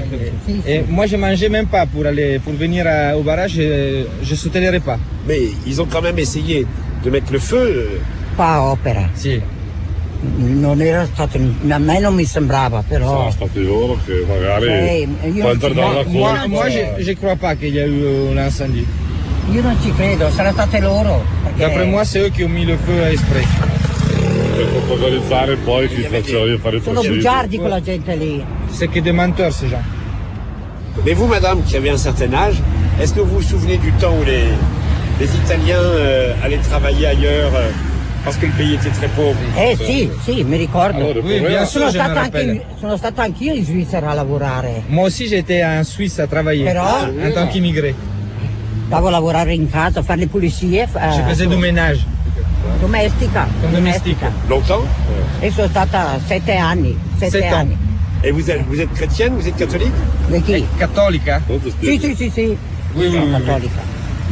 Et moi je mangeais même pas pour aller, pour venir à- au barrage, je, je sautais les repas. Mais ils ont quand même essayé de mettre le feu. Qua a Opera. Sì. Non era stato, a me non mi sembrava, però. Sono stati loro che magari Eh, io poi non per ci- dare la moi- colpa... Moi je, je crois pas qu'il y a eu un incendie. Io non ci credo, saranno state loro. perché- D'après moi c'est eux qui ont mis le feu à exprès. per colpevolizzare poi chi faceva fare i Sono presidi. bugiardi quella gente lì. C'est que des menteurs ces gens. Mais vous, madame, qui avez un certain âge, est-ce que vous vous souvenez du temps où les, les Italiens euh, allaient travailler ailleurs euh, parce que le pays était très pauvre? Eh sì, sì, mi ricordo. Allora, oui, bien sûr, sono, je me stata anche, rappelle. in- sono stata anch'io in Svizzera a lavorare. Moi aussi j'étais en Suisse à travailler, Però- en tant qu'immigré. Andavo a lavorare in casa, a fare le pulizie. Je eh, faisais du ménage. Domestica. Domestica. Longtemps? E sono stata sette anni. Sette Sept ans. anni. Et vous êtes, vous êtes chrétienne, vous êtes catholique? Di chi? Cattolica? Sì, sì, sì, sì. Oui, Io oui, sono oui, oui. cattolica.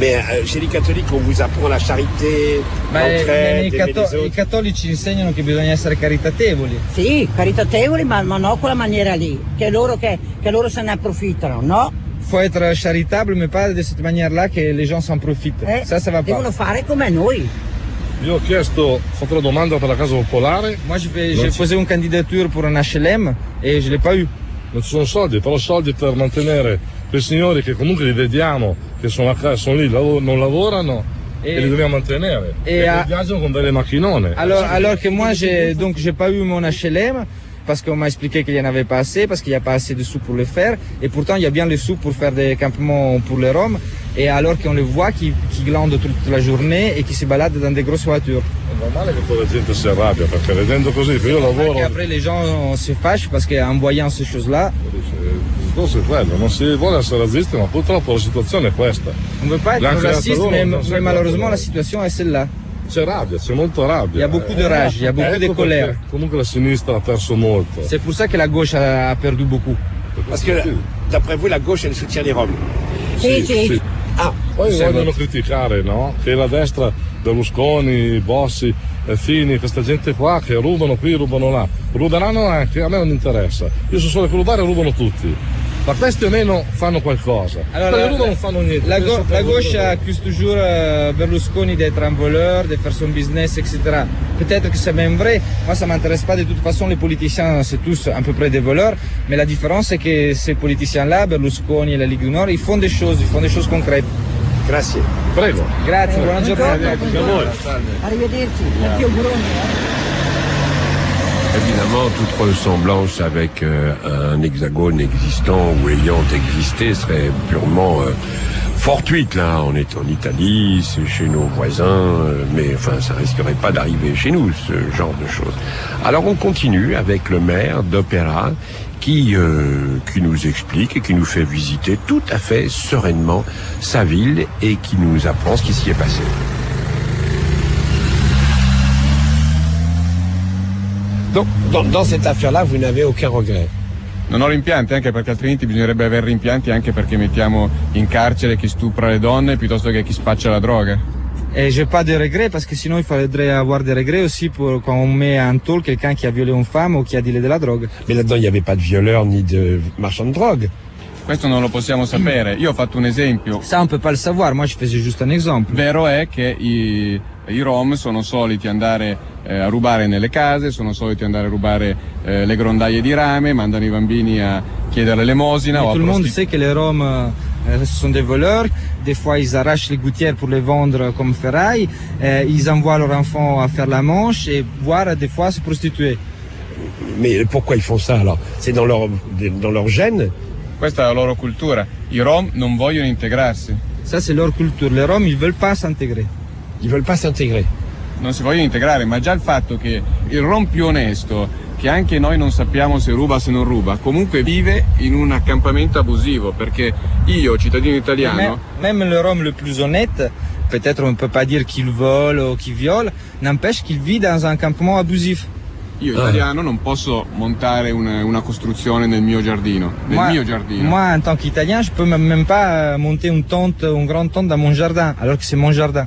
Mais euh, chez les catholiques, on vous apprend la charité, l'entraide, i, catto- i cattolici insegnano che bisogna essere caritatevoli. Sì, caritatevoli, ma, ma no quella maniera lì, che loro, che, che loro se ne approfittano, no? Faut être charitable, mais pas de cette manière-là que les gens s'en profitent. Eh, ça, ça va pas. Devono fare come noi. Io ho chiesto, ho fatto la domanda per la Casa Popolare. Moi, j'ai posé une candidature pour un H L M e je l'ai pas eu. Non ci sono soldi, però soldi per mantenere quei signori che comunque li vediamo, che sono a casa, sono lì, lav- non lavorano e, e li dobbiamo mantenere. E, e a... viaggiano con delle macchinone. Alors, alors que moi, j'ai donc j'ai pas eu mon H L M. Parce qu'on m'a expliqué qu'il n'y en avait pas assez, parce qu'il n'y a pas assez de sous pour le faire, et pourtant il y a bien les sous pour faire des campements pour les Roms, et alors qu'on les voit qui, qui glandent toute la journée et qui se baladent dans des grosses voitures. È normale che poi la gente si arrabbia, perché vedendo così, io lavoro... Et après les gens se fâchent parce qu'en voyant ces choses-là... Il discorso è quello, non si vuole essere razzisti, ma purtroppo la situazione è questa. On ne veut pas être raciste, mais, mais malheureusement la situation est celle-là. C'è rabbia, c'è molta rabbia. Il y a beaucoup de rage, il y a beaucoup ecco de colère. Comunque la sinistra ha perso molto. C'est pour ça que la gauche a perdu beaucoup. Parce que, d'après vous, la gauche, elle soutient les Roms. Sì, sì. sì. Ah, poi vogliono criticare, no? Che la destra, Berlusconi, Bossi, eh, Fini, questa gente qua che rubano qui, rubano là. Ruberanno anche, a me non interessa. Io so solo che rubare rubano tutti. Ma questi almeno fanno qualcosa. Alors, la, la, non fanno niente. La, go- la gauche accuse toujours euh, Berlusconi d'être un voleur, de faire son business, et cetera. Peut-être que c'est même vrai. Moi, ça m'intéresse pas. De toute façon, les politiciens, c'est tous à peu près des voleurs. Mais la différence, c'est que ces politiciens-là, Berlusconi et la Ligue du Nord, ils font des choses, ils font des choses concrètes. Grazie. Prego. Grazie, eh, buona giornata. Arrivederci. Anche auguroni. Évidemment, toute ressemblance avec euh, un hexagone existant ou ayant existé serait purement euh, fortuite. Là, on est en Italie, c'est chez nos voisins, euh, mais enfin, ça risquerait pas d'arriver chez nous, ce genre de choses. Alors, on continue avec le maire d'Opéra qui euh, qui nous explique et qui nous fait visiter tout à fait sereinement sa ville et qui nous apprend ce qui s'y est passé. Donc, dans, dans cette affaire-là, vous n'avez aucun regret? Non ho rimpianti, anche perché altrimenti bisognerebbe avere rimpianti anche perché mettiamo in carcere chi stupra le donne piuttosto che chi spaccia la droga. Et j'ai pas de regrets parce que sinon il faudrait avoir des regrets aussi pour quand on met un tôle quelqu'un qui a violé une femme ou qui a dealé de la drogue. Mais là-dedans, il n'y avait pas de violeur ni de marchand de drogue. Questo non lo possiamo sapere. Io ho fatto un esempio. Ça on peut pas le savoir, moi je faisais juste un exemple. Vero è che i, i Rom sono soliti andare eh, a rubare nelle case, sono soliti andare a rubare eh, le grondaie di rame, mandano i bambini a chiedere l'elemosina. Tout le monde sait que les Roms euh, sont des voleurs, des fois ils arrachent les gouttières pour les vendre comme ferraille, euh, ils envoient leurs enfants à faire la manche et voire des fois se prostituer. Mais pourquoi ils font ça alors? C'est dans leur, dans leur gène? Questa è la loro cultura. I Rom non vogliono integrarsi. Ça c'est leur culture. Les Roms ils veulent pas s'intégrer. Ils veulent pas s'intégrer. Non si vogliono integrare, ma già il fatto che il Rom più onesto, che anche noi non sappiamo se ruba o se non ruba, comunque vive in un accampamento abusivo, perché io, cittadino italiano... Même, même le Rom le plus honnête, peut-être on ne peut pas dire qu'il vole ou qu'il viole, n'empêche qu'il vit dans un campement abusif. Io italiano non posso montare una, una costruzione nel mio giardino, nel moi, mio giardino. Moi, en tant qu'Italien, je peux même pas monter une tente, une grande tente dans mon jardin, alors que c'est mon jardin.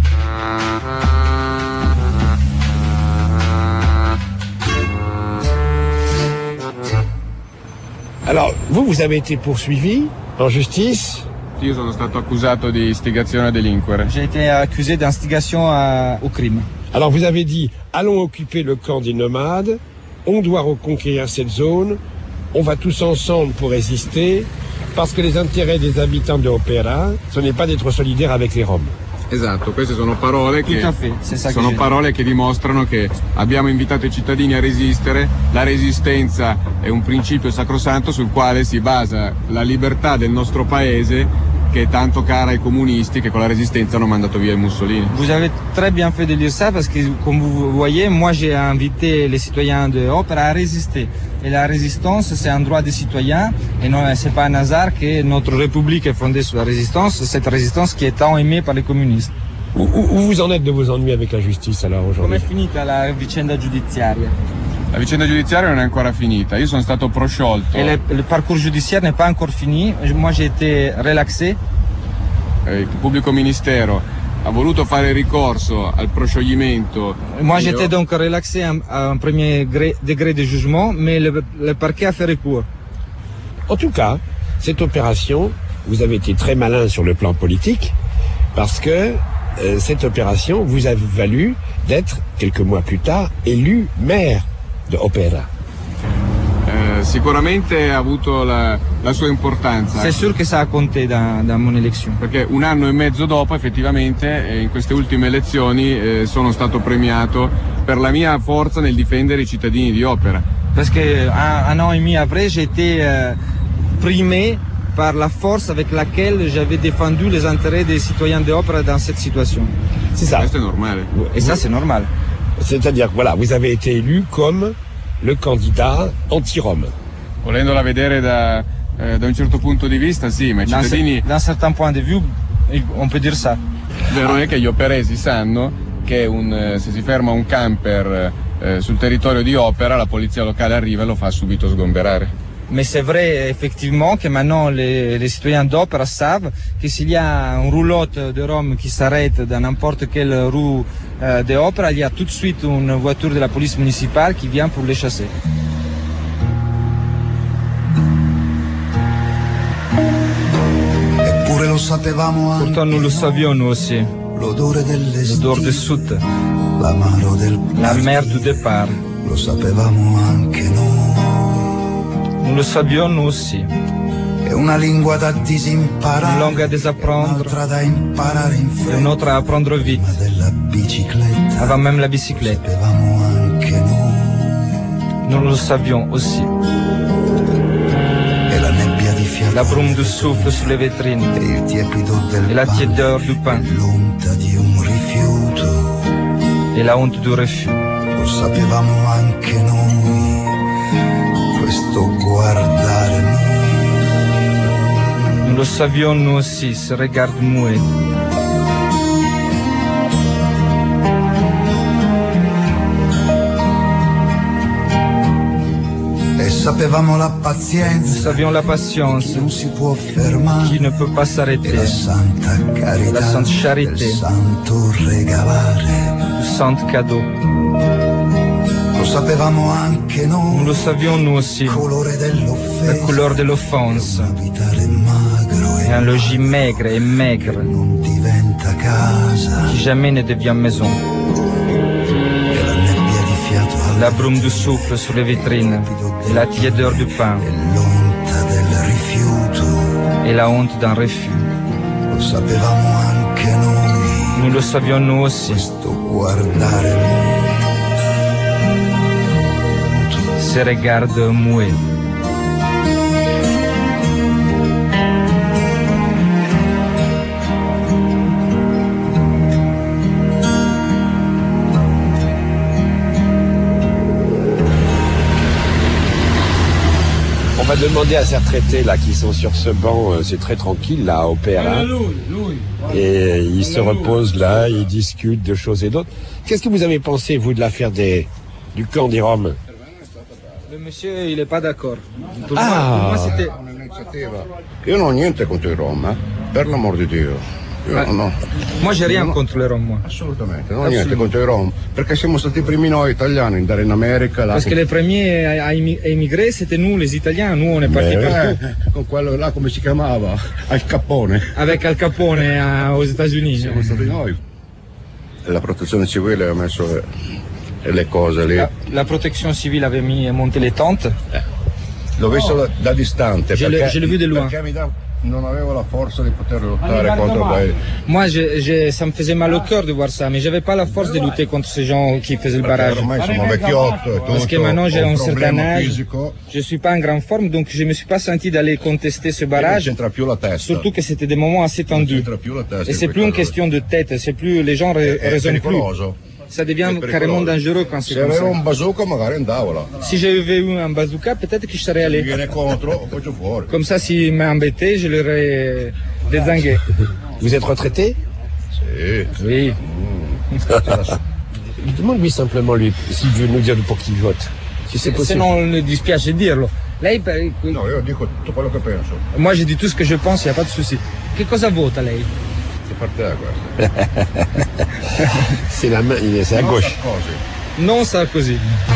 Alors, vous, vous avez été poursuivi en justice? Io sono stato accusato di istigazione a delinquere. J'ai été accusé d'instigation à, au crime. Alors vous avez dit, allons occuper le camp des nomades, on doit reconquérir cette zone, on va tous ensemble pour résister, parce que les intérêts des habitants de Opéra, ce n'est pas d'être solidaire avec les Roms. Esatto, queste sono parole che, sono parole che dimostrano che abbiamo invitato i cittadini a resistere, la resistenza è un principio sacrosanto sul quale si basa la libertà del nostro paese, che è tanto cara ai comunisti che con la resistenza hanno mandato via i Mussolini. Vous avez très bien fait de dire ça parce que comme vous voyez, moi j'ai invité les citoyens de Opéra à résister. Et la résistance c'est un droit des citoyens et non c'est pas un hasard que notre république est fondée sur la résistance, cette résistance qui est tant aimée par les communistes. Où, où vous en êtes de vos ennuis avec la justice alors aujourd'hui? Com'è finita la vicenda giudiziaria? La vicenda giudiziaria non è ancora finita, io sono stato prosciolto. Et le, le parcours judiciaire n'est pas encore fini, moi j'ai été relaxé. eh, il pubblico ministero ha voluto fare ricorso al proscioglimento. Moi j'étais donc relaxé à un premier degré de jugement, mais le, le parquet a fait recours. En tout cas, cette opération, vous avez été très malin sur le plan politique, parce que euh, cette opération vous a valu d'être, quelques mois plus tard, élu maire de Opera. Eh, sicuramente ha avuto la, la sua importanza. C'est sûr que ça a compté dans, dans mon élection. Perché un anno e mezzo dopo, effettivamente, in queste ultime elezioni eh, sono stato premiato per la mia forza nel difendere i cittadini di Opera. Parce que un, un an et demi après, j'ai été euh, primé par la force avec laquelle j'avais défendu les intérêts des citoyens de Opera dans cette situation. C'est ça. C'est normal. Et ça, c'est normal. C'est-à-dire que voilà, vous avez été élu comme le candidat anti-Rom. Volendola vedere da, eh, da un certo punto di vista, sì, ma i Dans cittadini... D'un certain point de vue, on peut dire ça. Vero è che gli operesi sanno che un, eh, se si ferma un camper eh, sul territorio di Opera, la polizia locale arriva e lo fa subito sgomberare. Mais c'est vrai effectivement que maintenant les, les citoyens d'Opera savent que s'il y a une roulotte de Rome qui s'arrête dans n'importe quelle rue euh, de Opera, il y a tout de suite une voiture de la police municipale qui vient pour les chasser. Eppure lo sapevamo anche. Pourtant nous le savions nous aussi. L'odore L'odore de soute. L'amaro del La mer du départ. Lo sapevamo anche noi. Nous le savions nous aussi. È una lingua da disimparare. Une langue à désapprendre. Un'altra da imparare in fretta. Une autre à apprendre vite. Della bicicletta. Avant même la bicyclette. Sapevamo anche noi. Nous le savions aussi. E la nebbia di fiato. La brume du souffle sur les vitrines. E il tiepido del Et la tiédeur du pain. L'onta di un rifiuto. Et la honte du refus. Lo sapevamo anche noi. Questo guardare Nous le savions nous aussi, ce regard muet. E sapevamo la pazienza. Nous savions la patience. Chi non si può fermare. Qui ne peut pas s'arrêter. La santa carità. La sainte charité. Del santo regalare. Du saint cadeau. Lo sapevamo anche noi. Nous le savions nous aussi. La couleur de l'offense. Et un logis maigre et maigre. Qui jamais ne devient maison. La brume du souffle sur les vitrines. Et la tiédeur du pain. Et la honte d'un refus. Lo sapevamo anche noi. Nous le savions nous aussi. Ce regard muet. On va demander à ces retraités là qui sont sur ce banc, euh, c'est très tranquille là, au Opera. Et ils se reposent là, ils discutent de choses et d'autres. Qu'est-ce que vous avez pensé, vous, de l'affaire des, du camp des Roms? Le monsieur, il n'est pas d'accord. Pour Ah. moi, pour moi, c'était... Io non ho niente contro i Rom, eh? Per l'amor di Dio. Io Ma- non ho- Moi, j'ai rien non ho- contre les Roms, moi. Assolutamente, non ho niente contro i Rom, perché siamo stati i primi noi italiani ad andare in America. Là, Parce que les premiers à, à émi- à émigrer, c'était nous, les Italiens. Nous, on est partis Eh, partout. con quello là, come si chiamava? Al Capone. Avec Al Capone à- aux États-Unis. Siamo stati noi. La protezione civile ha messo le, le cose lì. La, la protection civile avait mis monté les tentes. L'ho visto da, da distante. Je l'ai- perché- je l'ai vu de loin. Perché mi da- non avevo la forza di poter lottare contro quei. Moi, je, je- ça me faisait mal au cœur de voir ça, mais j'avais pas la force de lutter contre ces gens qui faisaient le Perché barrage. ormai sono vecchiotto e Parce que tutto, maintenant j'ai ho un un certain problema âge, fisico. je suis pas en grande forme, donc je me suis pas senti d'aller contester ce barrage. Non c'entra più la testa. Surtout que c'était des moments assez tendus. c'entra più la testa Et in c'est quei plus une casi. question de tête, c'est plus les gens È- ra- è raisonnent plus. pericoloso. Ça devient È pericoloso. carrément dangereux quand c'est Se comme avevo ça. un bazooka magari andavo là. Si j'avais eu un bazooka, peut-être que je serais allé. Mi viene contro, lo faccio fuori. Comme ça, s'il m'a embêté, je l'aurais dézingué. Vous êtes retraité? Sì. Oui. Demande-lui simplement lui, s'il veut nous dire pour qui il vote. Si c'est Se possible. non le dispiace dirlo. Lei, per- No, io dico tutto quello che penso. moi, je dis tout ce que je pense, il n'y a pas de souci. Che cosa vota lei? che parte è questa? C'est la main, c'est à gauche. Non, Sarkozy.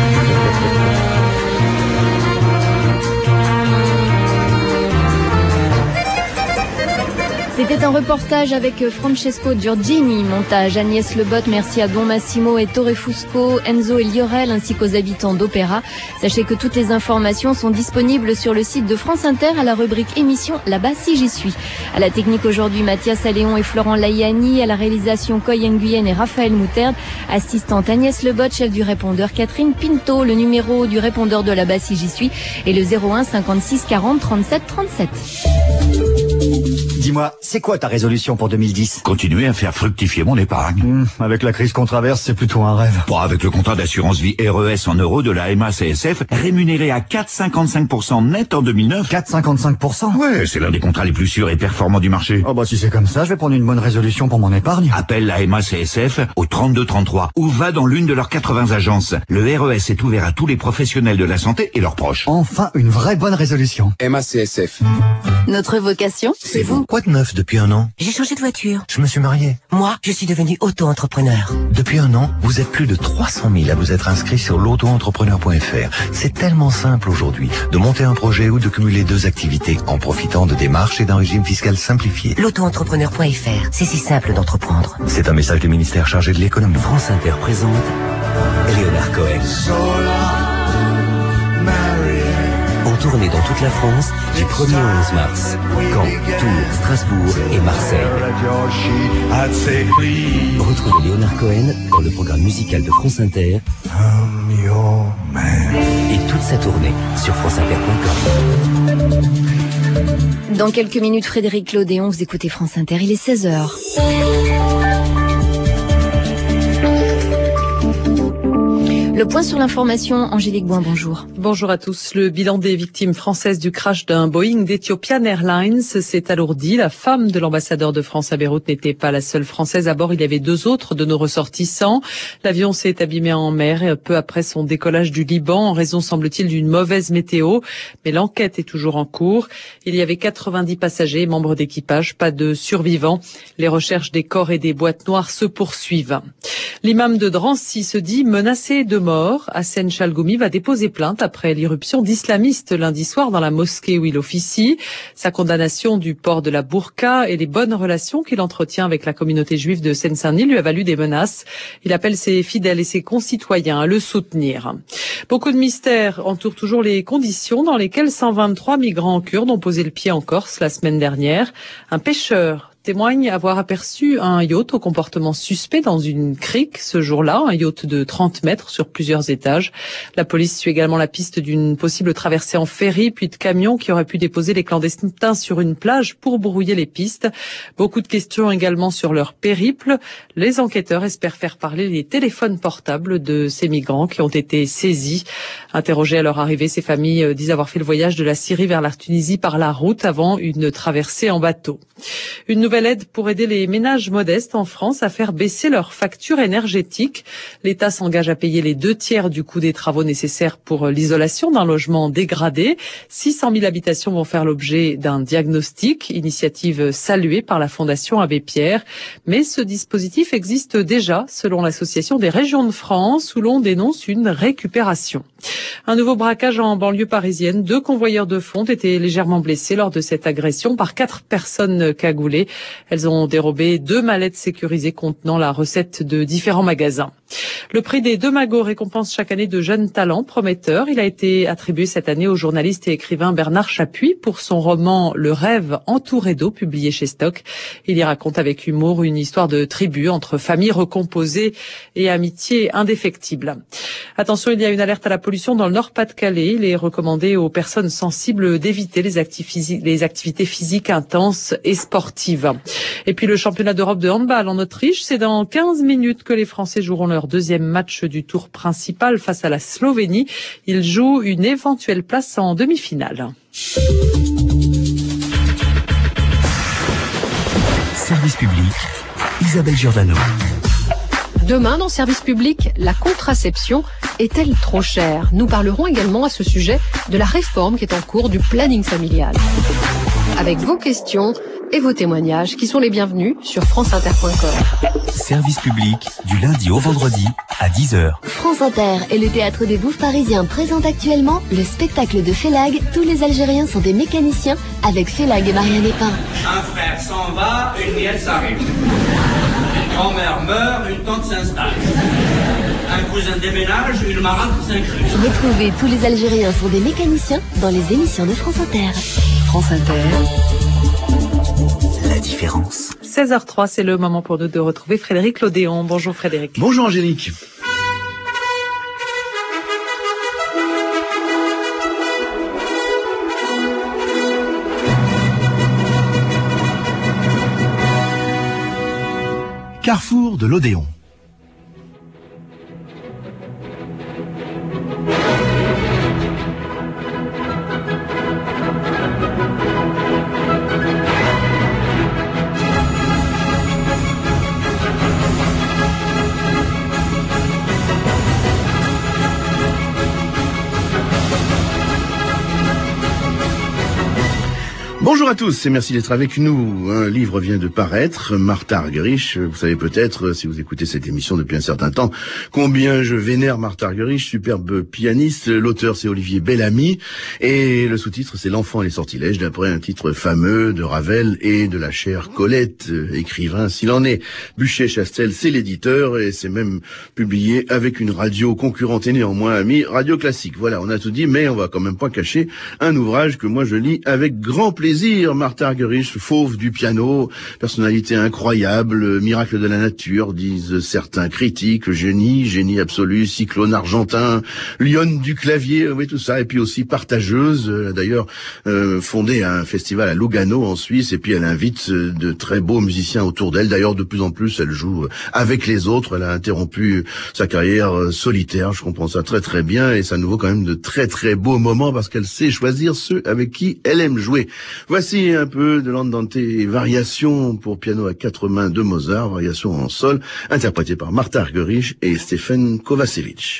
C'était un reportage avec Francesco Giorgini, montage Agnès Lebotte, merci à Don Massimo et Torre Fusco, Enzo et Liorel ainsi qu'aux habitants d'Opéra. Sachez que toutes les informations sont disponibles sur le site de France Inter à la rubrique émission Là-bas si j'y suis. À la technique aujourd'hui, Mathias Alléon et Florent Laiani, à la réalisation Coy Nguyen et Raphaël Mouterde, assistante Agnès Lebotte, chef du répondeur Catherine Pinto, le numéro du répondeur de Là-bas si j'y suis et le zéro un cinquante-six quarante trente-sept trente-sept. Dis-moi, c'est quoi ta résolution pour deux mille dix? Continuer à faire fructifier mon épargne. Mmh, avec la crise qu'on traverse, c'est plutôt un rêve. Bon, avec le contrat d'assurance vie R E S en euros de la M A C S F, rémunéré à quatre virgule cinquante-cinq pour cent net en deux mille neuf. quatre virgule cinquante-cinq pour cent? Ouais, c'est l'un des contrats les plus sûrs et performants du marché. Oh bah si c'est comme ça, je vais prendre une bonne résolution pour mon épargne. Appelle la M A C S F au trente-deux trente-trois ou va dans l'une de leurs quatre-vingts agences. Le R E S est ouvert à tous les professionnels de la santé et leurs proches. Enfin, une vraie bonne résolution. M A C S F. Notre vocation, c'est vous. Quoi de neuf depuis un an? J'ai changé de voiture. Je me suis marié. Moi, je suis devenu auto-entrepreneur. Depuis un an, vous êtes plus de trois cent mille à vous être inscrits sur l'auto entrepreneur point f r. C'est tellement simple aujourd'hui de monter un projet ou de cumuler deux activités en profitant de démarches et d'un régime fiscal simplifié. l'auto entrepreneur point f r, c'est si simple d'entreprendre. C'est un message du ministère chargé de l'économie. France Inter présente Léonard Cohen. En tournée dans toute la France du premier au onze mars. Caen, Tours, Strasbourg et Marseille. Retrouvez Léonard Cohen dans le programme musical de France Inter et toute sa tournée sur france inter point com. Dans quelques minutes, Frédéric Lodéon, vous écoutez France Inter, il est seize heures. Le point sur l'information, Angélique Boin, bonjour. Bonjour à tous. Le bilan des victimes françaises du crash d'un Boeing d'Ethiopian Airlines s'est alourdi. La femme de l'ambassadeur de France à Beyrouth n'était pas la seule française à bord. Il y avait deux autres de nos ressortissants. L'avion s'est abîmé en mer peu après son décollage du Liban en raison, semble-t-il, d'une mauvaise météo. Mais l'enquête est toujours en cours. Il y avait quatre-vingt-dix passagers et membres d'équipage, pas de survivants. Les recherches des corps et des boîtes noires se poursuivent. L'imam de Drancy se dit menacé de mort. Hassen Chalgoumi va déposer plainte après l'irruption d'islamistes lundi soir dans la mosquée où il officie. Sa condamnation du port de la burqa et les bonnes relations qu'il entretient avec la communauté juive de Seine-Saint-Denis lui a valu des menaces. Il appelle ses fidèles et ses concitoyens à le soutenir. Beaucoup de mystères entourent toujours les conditions dans lesquelles cent vingt-trois migrants kurdes ont posé le pied en Corse la semaine dernière. Un pêcheur témoigne avoir aperçu un yacht au comportement suspect dans une crique ce jour-là, un yacht de trente mètres sur plusieurs étages. La police suit également la piste d'une possible traversée en ferry, puis de camions qui auraient pu déposer les clandestins sur une plage pour brouiller les pistes. Beaucoup de questions également sur leur périple. Les enquêteurs espèrent faire parler les téléphones portables de ces migrants qui ont été saisis. Interrogés à leur arrivée, ces familles disent avoir fait le voyage de la Syrie vers la Tunisie par la route avant une traversée en bateau. Une nouvelle aide pour aider les ménages modestes en France à faire baisser leurs factures énergétiques. L'État s'engage à payer les deux tiers du coût des travaux nécessaires pour l'isolation d'un logement dégradé. six cent mille habitations vont faire l'objet d'un diagnostic, initiative saluée par la Fondation Abbé Pierre. Mais ce dispositif existe déjà, selon l'Association des régions de France, où l'on dénonce une récupération. Un nouveau braquage en banlieue parisienne. Deux convoyeurs de fonte étaient légèrement blessés lors de cette agression par quatre personnes cagoulées. Elles ont dérobé deux mallettes sécurisées contenant la recette de différents magasins. Le prix des deux magots récompense chaque année de jeunes talents prometteurs. Il a été attribué cette année au journaliste et écrivain Bernard Chapuis pour son roman Le rêve entouré d'eau, publié chez Stock. Il y raconte avec humour une histoire de tribu entre familles recomposées et amitié indéfectible. Attention, il y a une alerte à la pollution dans le Nord-Pas-de-Calais. Il est recommandé aux personnes sensibles d'éviter les, activi- les activités physiques intenses et sportives. Et puis le championnat d'Europe de handball en Autriche, c'est dans quinze minutes que les Français joueront leur deuxième match du tour principal face à la Slovénie. Ils jouent une éventuelle place en demi-finale. Service public, Isabelle Giordano. Demain, dans Service public, la contraception est-elle trop chère? Nous parlerons également à ce sujet de la réforme qui est en cours du planning familial. Avec vos questions et vos témoignages qui sont les bienvenus sur franceinter point com. Service public du lundi au vendredi à dix heures. France Inter et le Théâtre des Bouffes parisiens présentent actuellement le spectacle de Félag. Tous les Algériens sont des mécaniciens avec Félag et Marianne Lépin. Un frère s'en va, une nièce arrive. Une grand-mère meurt, une tante s'installe. Un cousin déménage, une marâtre s'incruste. Retrouvez Tous les Algériens sont des mécaniciens dans les émissions de France Inter. France Inter. La différence. seize heures zéro trois, c'est le moment pour nous de retrouver Frédéric Lodéon. Bonjour Frédéric. Bonjour Angélique. Carrefour de l'Odéon. Bonjour à tous et merci d'être avec nous. Un livre vient de paraître, Martha Argerich. Vous savez peut-être, si vous écoutez cette émission depuis un certain temps, combien je vénère Martha Argerich, superbe pianiste. L'auteur, c'est Olivier Bellamy. Et le sous-titre, c'est L'enfant et les sortilèges, d'après un titre fameux de Ravel et de la chère Colette, écrivain s'il en est. Buchet-Chastel, c'est l'éditeur et c'est même publié avec une radio concurrente et néanmoins amie, Radio Classique. Voilà, on a tout dit, mais on va quand même pas cacher un ouvrage que moi je lis avec grand plaisir. Martha Argerich, fauve du piano, personnalité incroyable, miracle de la nature, disent certains critiques, génie, génie absolu, cyclone argentin, lionne du clavier, oui tout ça, et puis aussi partageuse, elle a d'ailleurs euh, fondé un festival à Lugano en Suisse, et puis elle invite de très beaux musiciens autour d'elle, d'ailleurs de plus en plus elle joue avec les autres, elle a interrompu sa carrière solitaire, je comprends ça très très bien, et ça nous vaut quand même de très très beaux moments, parce qu'elle sait choisir ceux avec qui elle aime jouer. Voici un peu de l'andante variation pour piano à quatre mains de Mozart, variation en sol, interprétée par Martha Argerich et Stefan Kovacevic.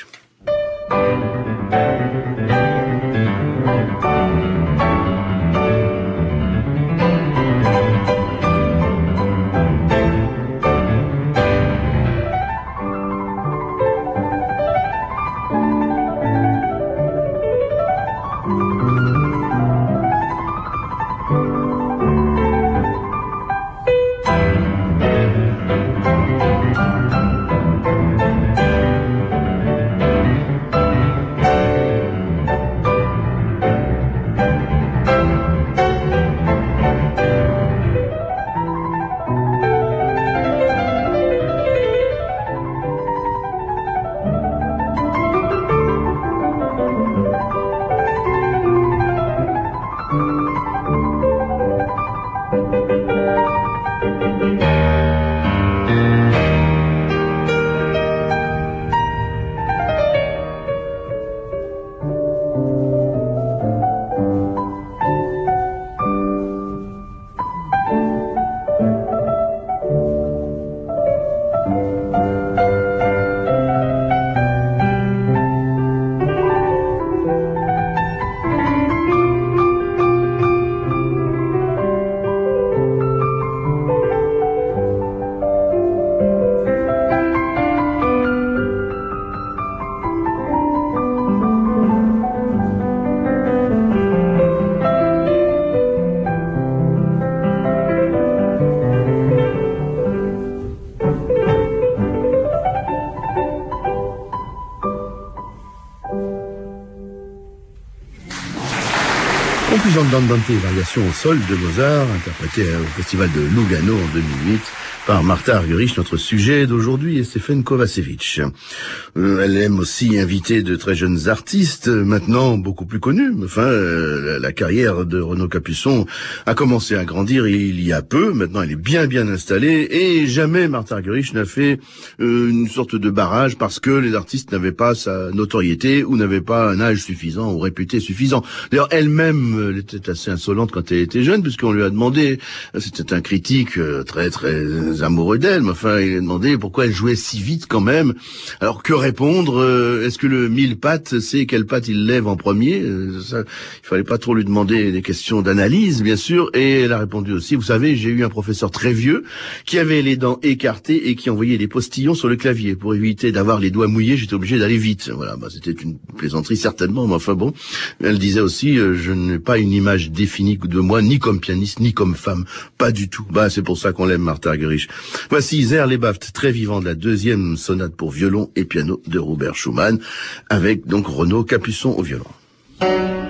Conclusion de l'andante variation au sol de Mozart, interprétée au festival de Lugano en deux mille huit par Martha Argerich. Notre sujet d'aujourd'hui est Stefan Kovacevic. Euh, elle aime aussi inviter de très jeunes artistes, maintenant beaucoup plus connus. Enfin, euh, la, la carrière de Renaud Capuçon a commencé à grandir il y a peu. Maintenant, elle est bien bien installée et jamais Martha Argerich n'a fait euh, une sorte de barrage parce que les artistes n'avaient pas sa notoriété ou n'avaient pas un âge suffisant ou réputé suffisant. D'ailleurs, elle-même était assez insolente quand elle était jeune, puisqu'on lui a demandé, c'était un critique très très amoureux d'elle, mais enfin il a demandé pourquoi elle jouait si vite quand même. Alors que répondre? Est-ce que le mille pattes sait quelle patte il lève en premier? Ça, il fallait pas trop lui demander des questions d'analyse, bien sûr. Et elle a répondu aussi, vous savez, j'ai eu un professeur très vieux qui avait les dents écartées et qui envoyait des postillons sur le clavier. Pour éviter d'avoir les doigts mouillés, j'étais obligé d'aller vite. Voilà, bah, c'était une plaisanterie certainement, mais enfin bon. Elle disait aussi, euh, je n'ai pas une image définie de moi, ni comme pianiste, ni comme femme. Pas du tout. Bah, c'est pour ça qu'on l'aime, Martha Argerich. Voici Zer les Baft, très vivant, de la deuxième sonate pour violon et piano de Robert Schumann, avec donc Renaud Capuçon au violon.